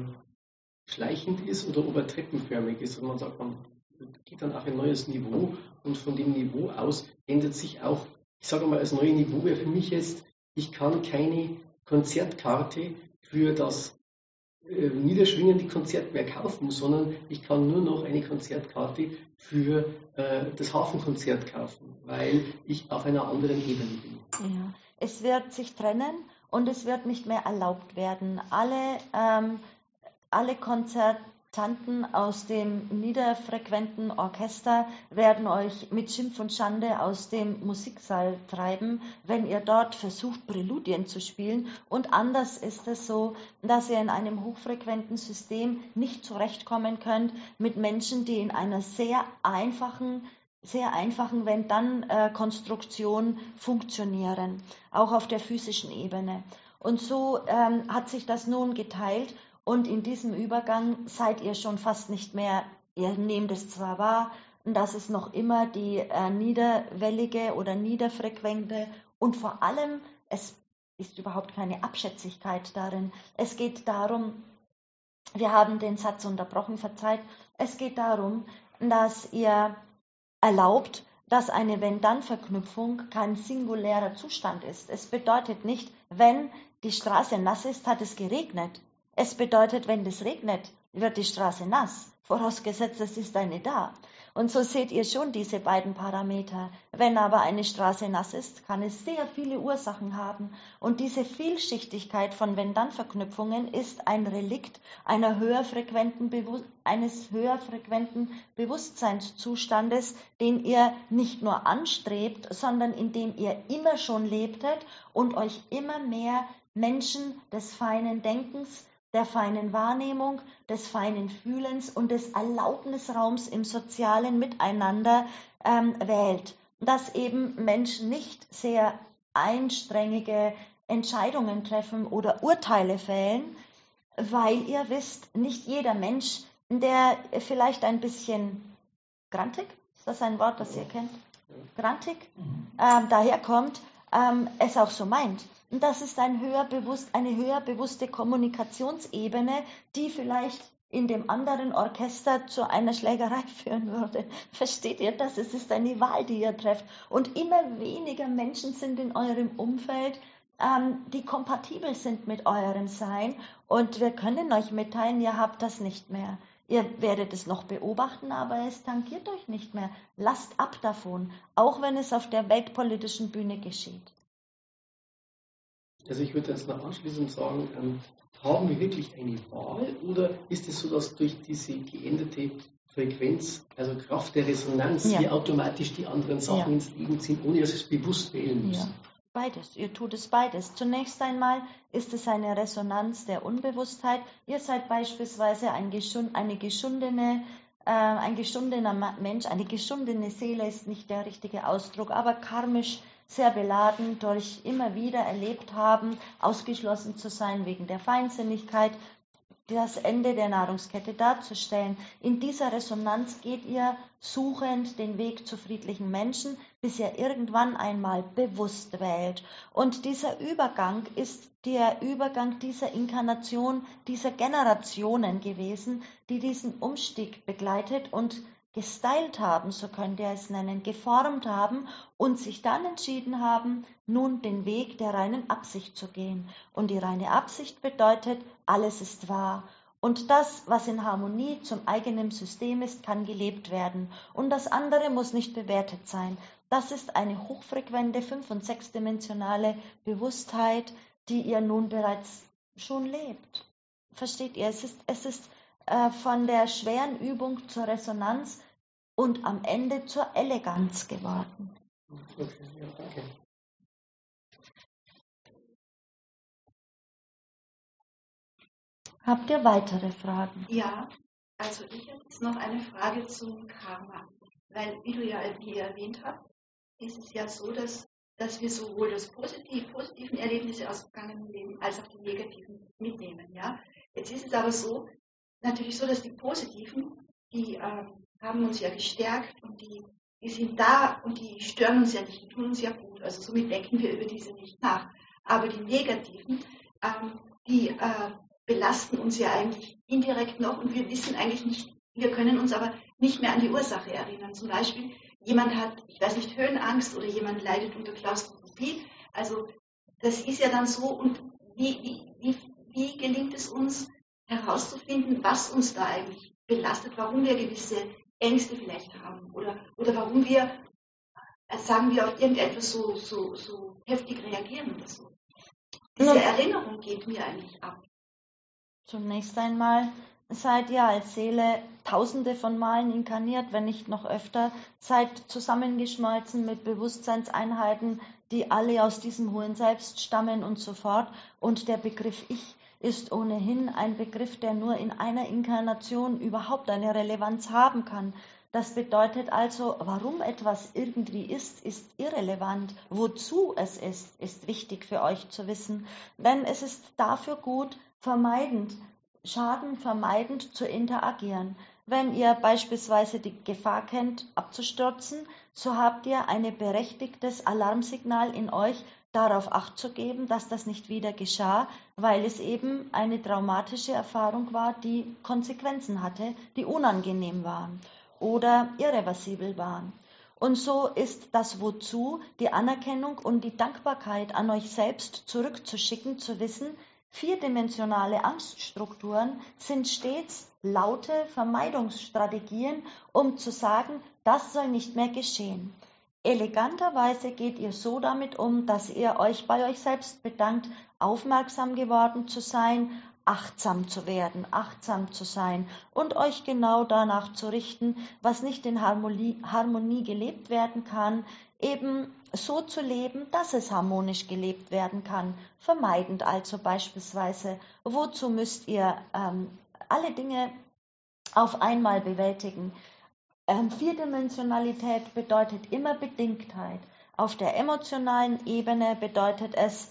schleichend ist oder ob er treppenförmig ist. Und man sagt, man geht dann auf ein neues Niveau, und von dem Niveau aus ändert sich auch, ich sage mal, das neue Niveau wäre für mich jetzt, ich kann keine Konzertkarte für das niederschwingende Konzert mehr kaufen, sondern ich kann nur noch eine Konzertkarte für das Hafenkonzert kaufen, weil ich auf einer anderen Ebene bin. Ja, es wird sich trennen und es wird nicht mehr erlaubt werden. Alle Konzertanten aus dem niederfrequenten Orchester werden euch mit Schimpf und Schande aus dem Musiksaal treiben, wenn ihr dort versucht, Präludien zu spielen. Und anders ist es so, dass ihr in einem hochfrequenten System nicht zurechtkommen könnt mit Menschen, die in einer sehr einfachen Wenn-Dann-Konstruktion funktionieren, auch auf der physischen Ebene. Und so hat sich das nun geteilt, und in diesem Übergang seid ihr schon fast nicht mehr, ihr nehmt es zwar wahr, dass es noch immer die niederwellige oder niederfrequente und vor allem ist überhaupt keine Abschätzigkeit darin. Es geht darum, wir haben den Satz unterbrochen, verzeiht, es geht darum, dass ihr erlaubt, dass eine Wenn-Dann-Verknüpfung kein singulärer Zustand ist. Es bedeutet nicht, wenn die Straße nass ist, hat es geregnet. Es bedeutet, wenn es regnet, wird die Straße nass, vorausgesetzt, es ist eine da. Und so seht ihr schon diese beiden Parameter. Wenn aber eine Straße nass ist, kann es sehr viele Ursachen haben. Und diese Vielschichtigkeit von Wenn-Dann-Verknüpfungen ist ein Relikt eines höher frequenten Bewusstseinszustandes, den ihr nicht nur anstrebt, sondern in dem ihr immer schon lebtet und euch immer mehr Menschen des feinen Denkens, der feinen Wahrnehmung, des feinen Fühlens und des Erlaubnisraums im sozialen Miteinander wählt. Dass eben Menschen nicht sehr einstrengige Entscheidungen treffen oder Urteile fällen, weil ihr wisst, nicht jeder Mensch, der vielleicht ein bisschen grantig, ist das ein Wort, das ihr kennt? Grantig, daherkommt, es auch so meint. Und das ist eine höher bewusste Kommunikationsebene, die vielleicht in dem anderen Orchester zu einer Schlägerei führen würde. Versteht ihr das? Es ist eine Wahl, die ihr trefft. Und immer weniger Menschen sind in eurem Umfeld, die kompatibel sind mit eurem Sein. Und wir können euch mitteilen, ihr habt das nicht mehr. Ihr werdet es noch beobachten, aber es tangiert euch nicht mehr. Lasst ab davon, auch wenn es auf der weltpolitischen Bühne geschieht. Also ich würde jetzt noch anschließend sagen, haben wir wirklich eine Wahl oder ist es so, dass durch diese geänderte Frequenz, also Kraft der Resonanz, wir automatisch die anderen Sachen ins Leben ziehen, ohne dass wir es bewusst wählen müssen? Ja. Beides, ihr tut es beides. Zunächst einmal ist es eine Resonanz der Unbewusstheit. Ihr seid beispielsweise ein geschundener Mensch, eine geschundene Seele ist nicht der richtige Ausdruck, aber karmisch sehr beladen, durch immer wieder erlebt haben, ausgeschlossen zu sein wegen der Feinsinnigkeit, das Ende der Nahrungskette darzustellen. In dieser Resonanz geht ihr suchend den Weg zu friedlichen Menschen, bis ihr irgendwann einmal bewusst wählt. Und dieser Übergang ist der Übergang dieser Inkarnation, dieser Generationen gewesen, die diesen Umstieg begleitet und gestylt haben, so könnt ihr es nennen, geformt haben und sich dann entschieden haben, nun den Weg der reinen Absicht zu gehen. Und die reine Absicht bedeutet, alles ist wahr. Und das, was in Harmonie zum eigenen System ist, kann gelebt werden. Und das andere muss nicht bewertet sein. Das ist eine hochfrequente 5- und 6-dimensionale Bewusstheit, die ihr nun bereits schon lebt. Versteht ihr? Es ist von der schweren Übung zur Resonanz und am Ende zur Eleganz geworden. Okay, ja, danke. Habt ihr weitere Fragen? Ja, also ich habe jetzt noch eine Frage zum Karma. Weil, wie du ja erwähnt hast, ist es ja so, dass wir sowohl das positiven Erlebnisse aus vergangenen Leben als auch die negativen mitnehmen. Ja? Jetzt ist es aber so, natürlich so, dass die positiven, die haben uns ja gestärkt und die sind da und die stören uns ja nicht, die tun uns ja gut. Also somit denken wir über diese nicht nach. Aber die negativen, die belasten uns ja eigentlich indirekt noch und wir wissen eigentlich nicht, wir können uns aber nicht mehr an die Ursache erinnern. Zum Beispiel, jemand hat, ich weiß nicht, Höhenangst oder jemand leidet unter Klaustrophobie. Also das ist ja dann so. Und wie gelingt es uns herauszufinden, was uns da eigentlich belastet, warum wir gewisse Ängste vielleicht haben oder warum wir, sagen wir, auf irgendetwas so heftig reagieren oder so. Diese Erinnerung geht mir eigentlich ab. Zunächst einmal seid ihr als Seele tausende von Malen inkarniert, wenn nicht noch öfter, seid zusammengeschmolzen mit Bewusstseinseinheiten, die alle aus diesem hohen Selbst stammen und so fort. Und der Begriff Ich ist ohnehin ein Begriff, der nur in einer Inkarnation überhaupt eine Relevanz haben kann. Das bedeutet also, warum etwas irgendwie ist irrelevant. Wozu es ist wichtig für euch zu wissen. Denn es ist dafür gut, schadenvermeidend zu interagieren. Wenn ihr beispielsweise die Gefahr kennt, abzustürzen, so habt ihr ein berechtigtes Alarmsignal in euch, darauf Acht zu geben, dass das nicht wieder geschah, weil es eben eine traumatische Erfahrung war, die Konsequenzen hatte, die unangenehm waren oder irreversibel waren. Und so ist das Wozu, die Anerkennung und die Dankbarkeit an euch selbst zurückzuschicken, zu wissen, vierdimensionale Angststrukturen sind stets laute Vermeidungsstrategien, um zu sagen, das soll nicht mehr geschehen. Eleganterweise geht ihr so damit um, dass ihr euch bei euch selbst bedankt, aufmerksam geworden zu sein, achtsam zu werden, achtsam zu sein und euch genau danach zu richten, was nicht in Harmonie gelebt werden kann, eben so zu leben, dass es harmonisch gelebt werden kann, vermeidend also beispielsweise, wozu müsst ihr alle Dinge auf einmal bewältigen. Vierdimensionalität bedeutet immer Bedingtheit. Auf der emotionalen Ebene bedeutet es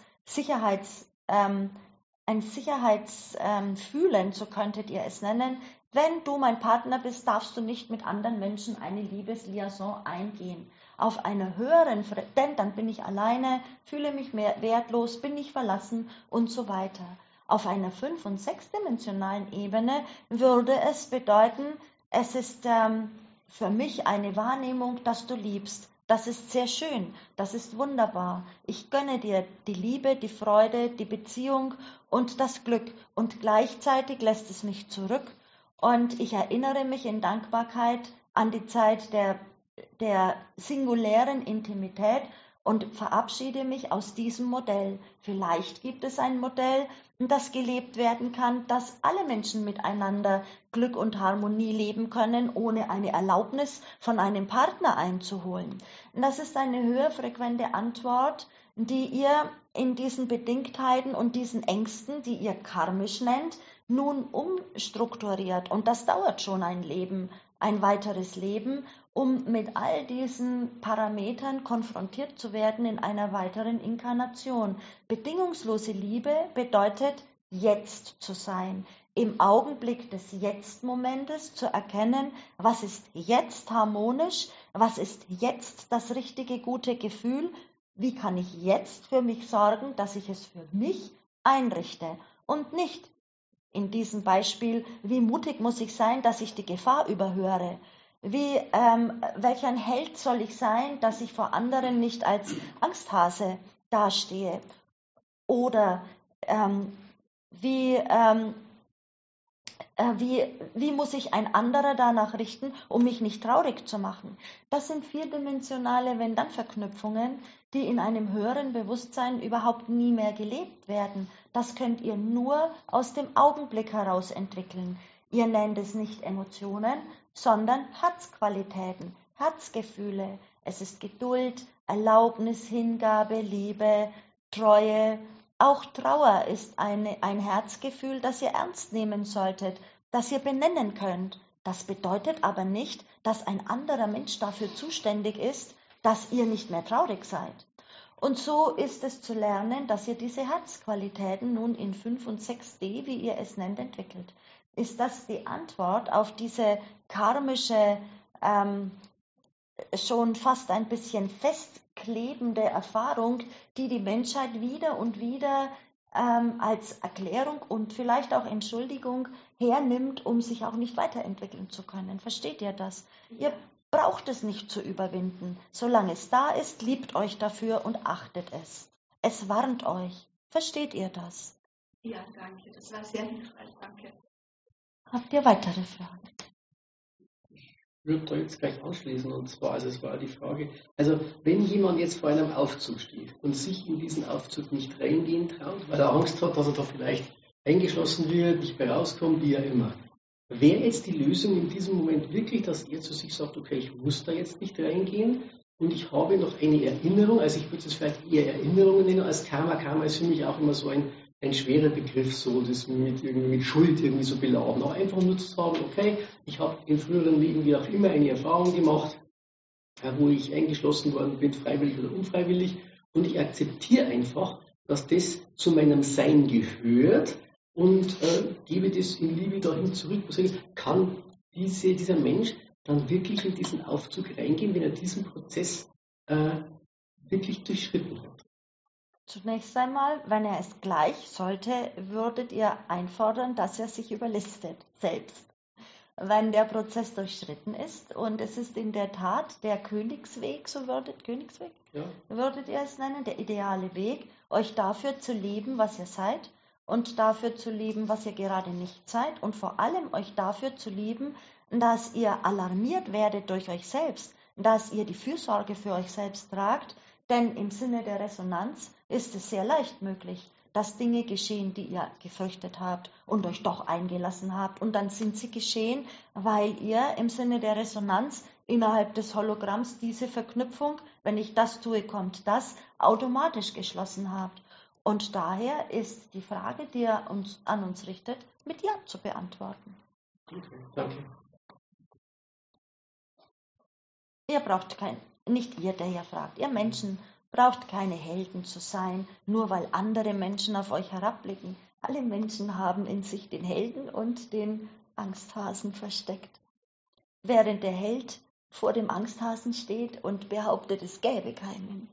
ein Sicherheitsfühlen, so könntet ihr es nennen. Wenn du mein Partner bist, darfst du nicht mit anderen Menschen eine Liebesliaison eingehen. Auf einer höheren, denn dann bin ich alleine, fühle mich mehr wertlos, bin ich verlassen und so weiter. Auf einer 5- und 6-dimensionalen Ebene würde es bedeuten, es ist für mich eine Wahrnehmung, dass du liebst. Das ist sehr schön, das ist wunderbar. Ich gönne dir die Liebe, die Freude, die Beziehung und das Glück. Und gleichzeitig lässt es mich zurück und ich erinnere mich in Dankbarkeit an die Zeit der singulären Intimität und verabschiede mich aus diesem Modell. Vielleicht gibt es ein Modell, das gelebt werden kann, dass alle Menschen miteinander Glück und Harmonie leben können, ohne eine Erlaubnis von einem Partner einzuholen. Und das ist eine höher frequente Antwort, die ihr in diesen Bedingtheiten und diesen Ängsten, die ihr karmisch nennt, nun umstrukturiert. Und das dauert schon ein Leben, ein weiteres Leben, um mit all diesen Parametern konfrontiert zu werden in einer weiteren Inkarnation. Bedingungslose Liebe bedeutet, jetzt zu sein, im Augenblick des Jetzt-Momentes zu erkennen, was ist jetzt harmonisch, was ist jetzt das richtige, gute Gefühl, wie kann ich jetzt für mich sorgen, dass ich es für mich einrichte und nicht in diesem Beispiel, wie mutig muss ich sein, dass ich die Gefahr überhöre. Welch ein Held soll ich sein, dass ich vor anderen nicht als Angsthase dastehe? Oder wie muss ich ein anderer danach richten, um mich nicht traurig zu machen? Das sind vierdimensionale Wenn-Dann-Verknüpfungen, die in einem höheren Bewusstsein überhaupt nie mehr gelebt werden. Das könnt ihr nur aus dem Augenblick heraus entwickeln. Ihr nennt es nicht Emotionen, sondern Herzqualitäten, Herzgefühle. Es ist Geduld, Erlaubnis, Hingabe, Liebe, Treue. Auch Trauer ist ein Herzgefühl, das ihr ernst nehmen solltet, das ihr benennen könnt. Das bedeutet aber nicht, dass ein anderer Mensch dafür zuständig ist, dass ihr nicht mehr traurig seid. Und so ist es zu lernen, dass ihr diese Herzqualitäten nun in 5 und 6D, wie ihr es nennt, entwickelt. Ist das die Antwort auf diese karmische, schon fast ein bisschen festklebende Erfahrung, die die Menschheit wieder und wieder als Erklärung und vielleicht auch Entschuldigung hernimmt, um sich auch nicht weiterentwickeln zu können? Versteht ihr das? Ihr braucht es nicht zu überwinden. Solange es da ist, liebt euch dafür und achtet es. Es warnt euch. Versteht ihr das? Ja, danke. Das war sehr hilfreich. Danke. Habt ihr weitere Fragen? Ich würde da jetzt gleich anschließen, und zwar, also es war die Frage, also wenn jemand jetzt vor einem Aufzug steht und sich in diesen Aufzug nicht reingehen traut, weil er Angst hat, dass er da vielleicht eingeschlossen wird, nicht mehr rauskommt, wie auch immer, wäre jetzt die Lösung in diesem Moment wirklich, dass er zu sich sagt, okay, ich muss da jetzt nicht reingehen und ich habe noch eine Erinnerung, also ich würde es vielleicht eher Erinnerungen nennen als Karma. Karma ist für mich auch immer so ein schwerer Begriff, so das mit Schuld irgendwie so beladen. Aber einfach nur zu sagen, okay, ich habe im früheren Leben wie auch immer eine Erfahrung gemacht, wo ich eingeschlossen worden bin, freiwillig oder unfreiwillig, und ich akzeptiere einfach, dass das zu meinem Sein gehört und gebe das in Liebe dahin zurück. Kann dieser Mensch dann wirklich in diesen Aufzug reingehen, wenn er diesen Prozess wirklich durchschritten hat? Zunächst einmal, wenn er es gleich sollte, würdet ihr einfordern, dass er sich überlistet, selbst. Wenn der Prozess durchschritten ist und es ist in der Tat der Königsweg, würdet ihr es nennen, der ideale Weg, euch dafür zu lieben, was ihr seid und dafür zu lieben, was ihr gerade nicht seid und vor allem euch dafür zu lieben, dass ihr alarmiert werdet durch euch selbst, dass ihr die Fürsorge für euch selbst tragt, denn im Sinne der Resonanz ist es sehr leicht möglich, dass Dinge geschehen, die ihr gefürchtet habt und euch doch eingelassen habt. Und dann sind sie geschehen, weil ihr im Sinne der Resonanz innerhalb des Hologramms diese Verknüpfung, wenn ich das tue, kommt das, automatisch geschlossen habt. Und daher ist die Frage, die er an uns richtet, mit Ja zu beantworten. Okay, danke. Ihr braucht nicht ihr, der ja fragt, ihr Menschen braucht keine Helden zu sein, nur weil andere Menschen auf euch herabblicken. Alle Menschen haben in sich den Helden und den Angsthasen versteckt. Während der Held vor dem Angsthasen steht und behauptet, es gäbe keinen.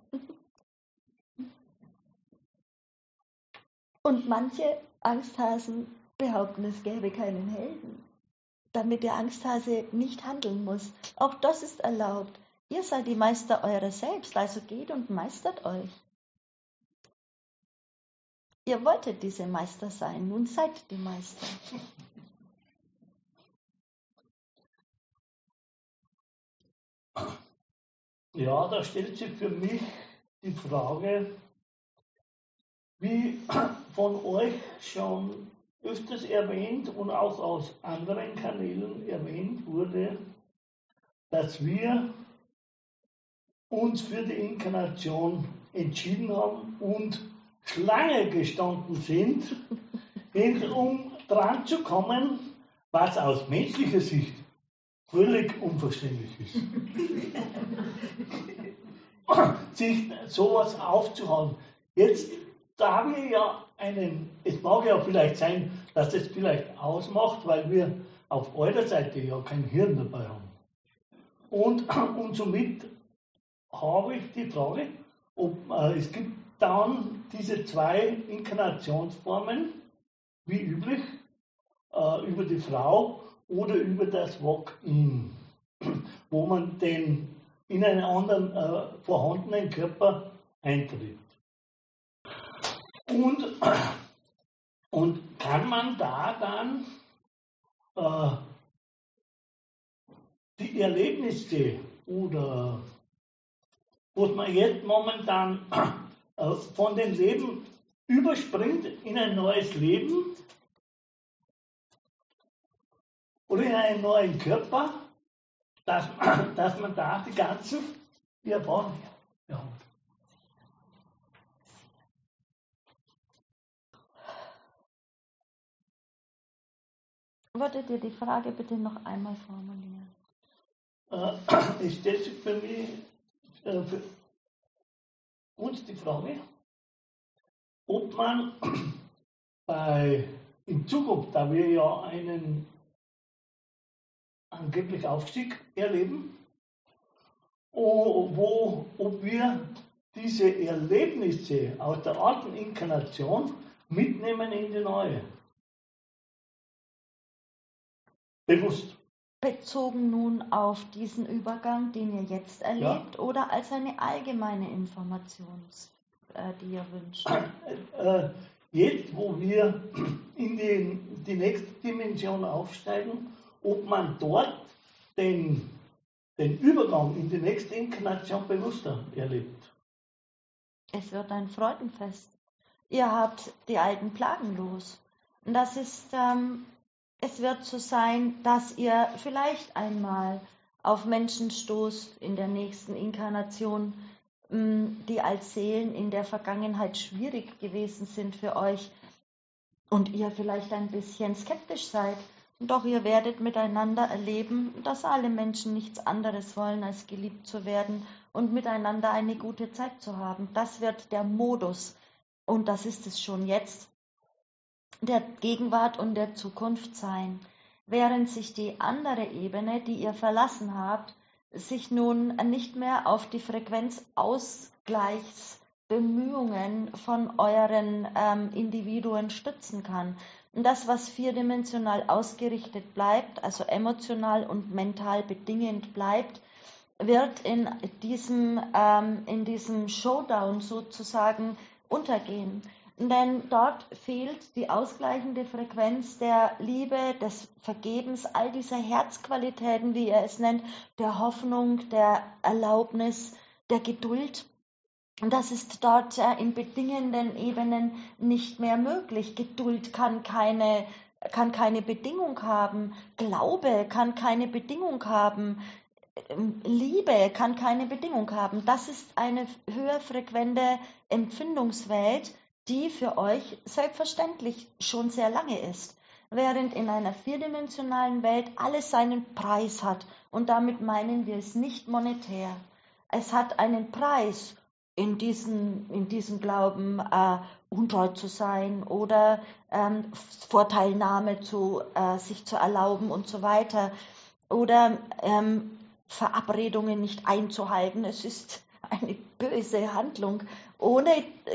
Und manche Angsthasen behaupten, es gäbe keinen Helden, damit der Angsthase nicht handeln muss. Auch das ist erlaubt. Ihr seid die Meister eurer selbst, also geht und meistert euch. Ihr wolltet diese Meister sein, nun seid die Meister. Ja, da stellt sich für mich die Frage, wie von euch schon öfters erwähnt und auch aus anderen Kanälen erwähnt wurde, dass wir uns für die Inkarnation entschieden haben und Schlange gestanden sind, um dran zu kommen, was aus menschlicher Sicht völlig unverständlich ist. Sich sowas aufzuhauen. Jetzt, da haben wir ja es mag ja vielleicht sein, dass das vielleicht ausmacht, weil wir auf eurer Seite ja kein Hirn dabei haben. Und somit habe ich die Frage, ob es gibt dann diese zwei Inkarnationsformen, wie üblich, über die Frau oder über das Walk-in, wo man den in einen anderen vorhandenen Körper eintritt. Und kann man da dann die Erlebnisse oder was man jetzt momentan von dem Leben überspringt in ein neues Leben oder in einen neuen Körper, dass man da die ganzen Erfahrungen hat. Würdet ihr die Frage bitte noch einmal formulieren? Es stellt sich für mich, für uns die Frage, ob man in Zukunft, da wir ja einen angeblich Aufstieg erleben, ob wir diese Erlebnisse aus der alten Inkarnation mitnehmen in die neue. Bewusst. Bezogen nun auf diesen Übergang, den ihr jetzt erlebt, ja, oder als eine allgemeine Information, die ihr wünscht? Jetzt, wo wir in die nächste Dimension aufsteigen, ob man dort den Übergang in die nächste Inkarnation bewusster erlebt. Es wird ein Freudenfest. Ihr habt die alten Plagen los. Und das ist... Es wird so sein, dass ihr vielleicht einmal auf Menschen stoßt in der nächsten Inkarnation, die als Seelen in der Vergangenheit schwierig gewesen sind für euch und ihr vielleicht ein bisschen skeptisch seid. Doch ihr werdet miteinander erleben, dass alle Menschen nichts anderes wollen, als geliebt zu werden und miteinander eine gute Zeit zu haben. Das wird der Modus, und das ist es schon jetzt, der Gegenwart und der Zukunft sein, während sich die andere Ebene, die ihr verlassen habt, sich nun nicht mehr auf die Frequenz Ausgleichs Bemühungen von euren Individuen stützen kann. Und das, was vierdimensional ausgerichtet bleibt, also emotional und mental bedingend bleibt, wird in diesem Showdown sozusagen untergehen. Denn dort fehlt die ausgleichende Frequenz der Liebe, des Vergebens, all dieser Herzqualitäten, wie ihr es nennt, der Hoffnung, der Erlaubnis, der Geduld. Und das ist dort in bedingenden Ebenen nicht mehr möglich. Geduld kann keine Bedingung haben. Glaube kann keine Bedingung haben. Liebe kann keine Bedingung haben. Das ist eine höher frequente Empfindungswelt, die für euch selbstverständlich schon sehr lange ist. Während in einer vierdimensionalen Welt alles seinen Preis hat. Und damit meinen wir es nicht monetär. Es hat einen Preis, in diesem Glauben untreu zu sein oder Vorteilnahme sich zu erlauben und so weiter. Oder Verabredungen nicht einzuhalten. Es ist eine böse Handlung, ohne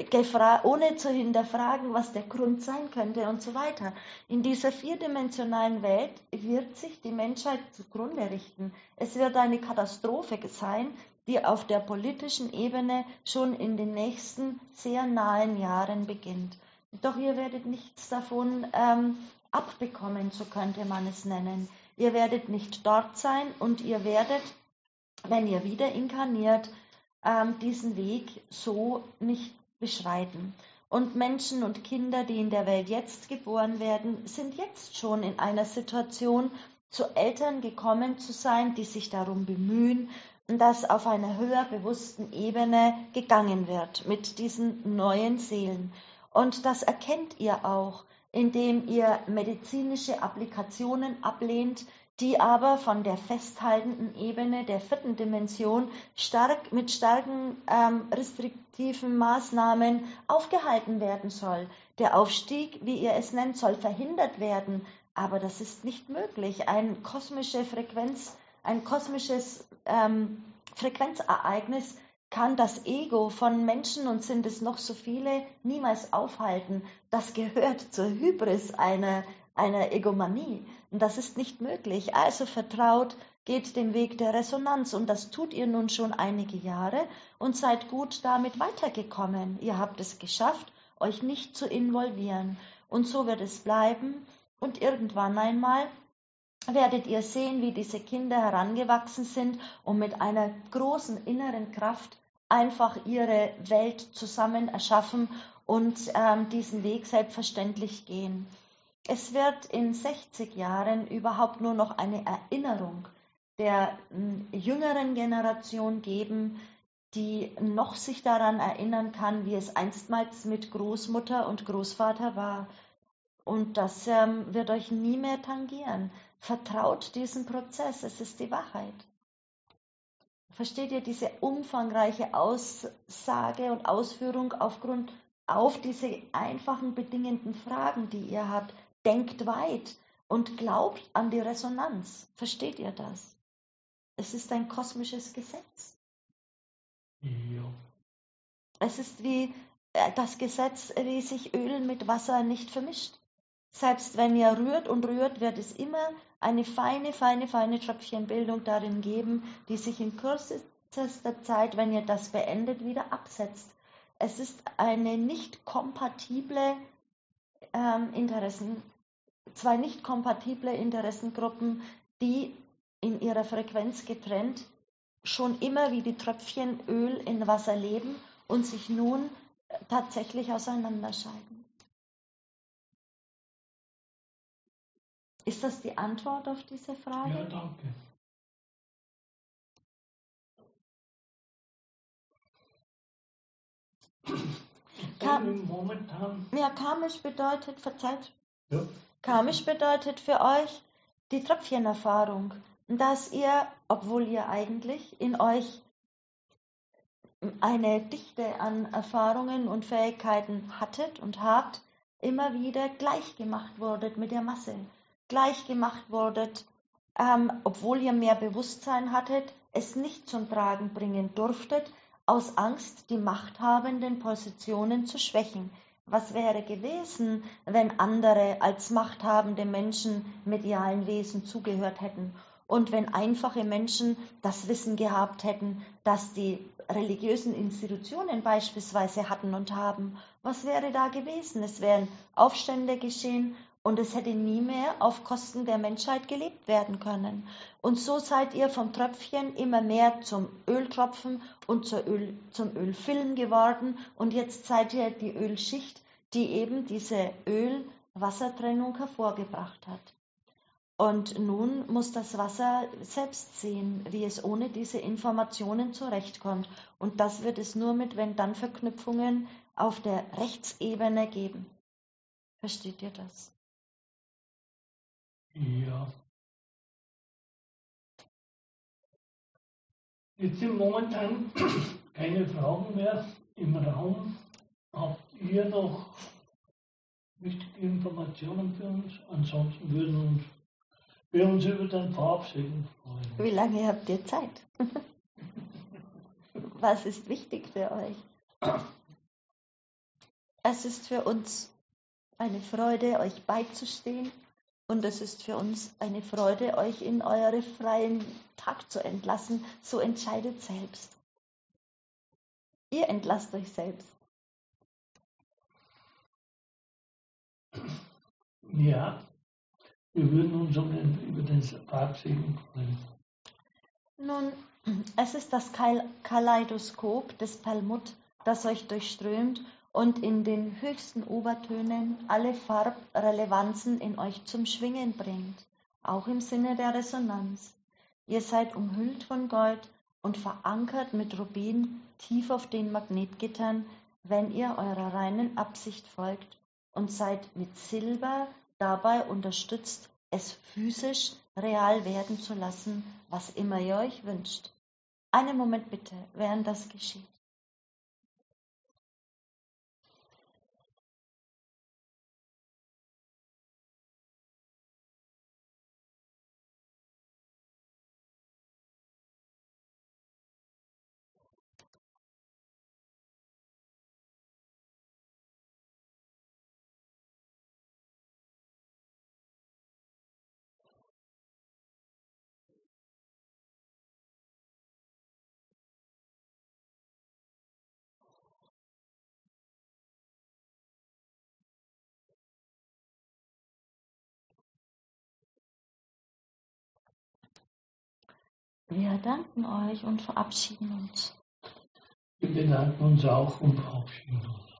zu hinterfragen, was der Grund sein könnte und so weiter. In dieser vierdimensionalen Welt wird sich die Menschheit zugrunde richten. Es wird eine Katastrophe sein, die auf der politischen Ebene schon in den nächsten sehr nahen Jahren beginnt. Doch ihr werdet nichts davon abbekommen, so könnte man es nennen. Ihr werdet nicht dort sein und ihr werdet, wenn ihr wieder inkarniert, diesen Weg so nicht beschreiten. Und Menschen und Kinder, die in der Welt jetzt geboren werden, sind jetzt schon in einer Situation, zu Eltern gekommen zu sein, die sich darum bemühen, dass auf einer höher bewussten Ebene gegangen wird mit diesen neuen Seelen. Und das erkennt ihr auch, indem ihr medizinische Applikationen ablehnt, die aber von der festhaltenden Ebene der vierten Dimension mit starken restriktiven Maßnahmen aufgehalten werden soll. Der Aufstieg, wie ihr es nennt, soll verhindert werden, aber das ist nicht möglich. Ein kosmisches Frequenzereignis kann das Ego von Menschen, und sind es noch so viele, niemals aufhalten. Das gehört zur Hybris einer Egomanie. Und das ist nicht möglich. Also vertraut, geht den Weg der Resonanz. Und das tut ihr nun schon einige Jahre und seid gut damit weitergekommen. Ihr habt es geschafft, euch nicht zu involvieren. Und so wird es bleiben. Und irgendwann einmal werdet ihr sehen, wie diese Kinder herangewachsen sind und mit einer großen inneren Kraft einfach ihre Welt zusammen erschaffen und diesen Weg selbstverständlich gehen. Es wird in 60 Jahren überhaupt nur noch eine Erinnerung der jüngeren Generation geben, die noch sich daran erinnern kann, wie es einstmals mit Großmutter und Großvater war. Und das wird euch nie mehr tangieren. Vertraut diesem Prozess, es ist die Wahrheit. Versteht ihr diese umfangreiche Aussage und Ausführung auf diese einfachen bedingenden Fragen, die ihr habt? Denkt weit und glaubt an die Resonanz. Versteht ihr das? Es ist ein kosmisches Gesetz. Ja. Es ist wie das Gesetz, wie sich Öl mit Wasser nicht vermischt. Selbst wenn ihr rührt und rührt, wird es immer eine feine Tröpfchenbildung darin geben, die sich in kürzester Zeit, wenn ihr das beendet, wieder absetzt. Es ist eine zwei nicht kompatible Interessengruppen, die in ihrer Frequenz getrennt schon immer wie die Tröpfchen Öl in Wasser leben und sich nun tatsächlich auseinanderscheiden. Ist das die Antwort auf diese Frage? Ja, danke. Momentan. Ja, karmisch bedeutet, verzeiht. Ja. Karmisch bedeutet für euch die Tröpfchenerfahrung, dass ihr, obwohl ihr eigentlich in euch eine Dichte an Erfahrungen und Fähigkeiten hattet und habt, immer wieder gleichgemacht wurdet mit der Masse. Gleichgemacht wurdet, obwohl ihr mehr Bewusstsein hattet, es nicht zum Tragen bringen durftet, aus Angst, die machthabenden Positionen zu schwächen. Was wäre gewesen, wenn andere als machthabende Menschen medialen Wesen zugehört hätten und wenn einfache Menschen das Wissen gehabt hätten, das die religiösen Institutionen beispielsweise hatten und haben? Was wäre da gewesen? Es wären Aufstände geschehen und es hätte nie mehr auf Kosten der Menschheit gelebt werden können. Und so seid ihr vom Tröpfchen immer mehr zum Öltropfen und zum Ölfilm geworden. Und jetzt seid ihr die Ölschicht, die eben diese Öl-Wassertrennung hervorgebracht hat. Und nun muss das Wasser selbst sehen, wie es ohne diese Informationen zurechtkommt. Und das wird es nur mit Wenn-Dann-Verknüpfungen auf der Rechtsebene geben. Versteht ihr das? Ja. Jetzt sind momentan keine Fragen mehr im Raum. Habt ihr noch wichtige Informationen für uns? Ansonsten würden wir uns über den Verabschieden freuen. Wie lange habt ihr Zeit? Was ist wichtig für euch? Es ist für uns eine Freude, euch beizustehen. Und es ist für uns eine Freude, euch in euren freien Tag zu entlassen. So entscheidet selbst. Ihr entlasst euch selbst. Ja, wir würden uns über den Verabschieden freuen. Nun, es ist das Kaleidoskop des Perlmutt, das euch durchströmt und in den höchsten Obertönen alle Farbrelevanzen in euch zum Schwingen bringt, auch im Sinne der Resonanz. Ihr seid umhüllt von Gold und verankert mit Rubin tief auf den Magnetgittern, wenn ihr eurer reinen Absicht folgt und seid mit Silber dabei unterstützt, es physisch real werden zu lassen, was immer ihr euch wünscht. Einen Moment bitte, während das geschieht. Wir danken euch und verabschieden uns. Wir bedanken uns auch und verabschieden uns.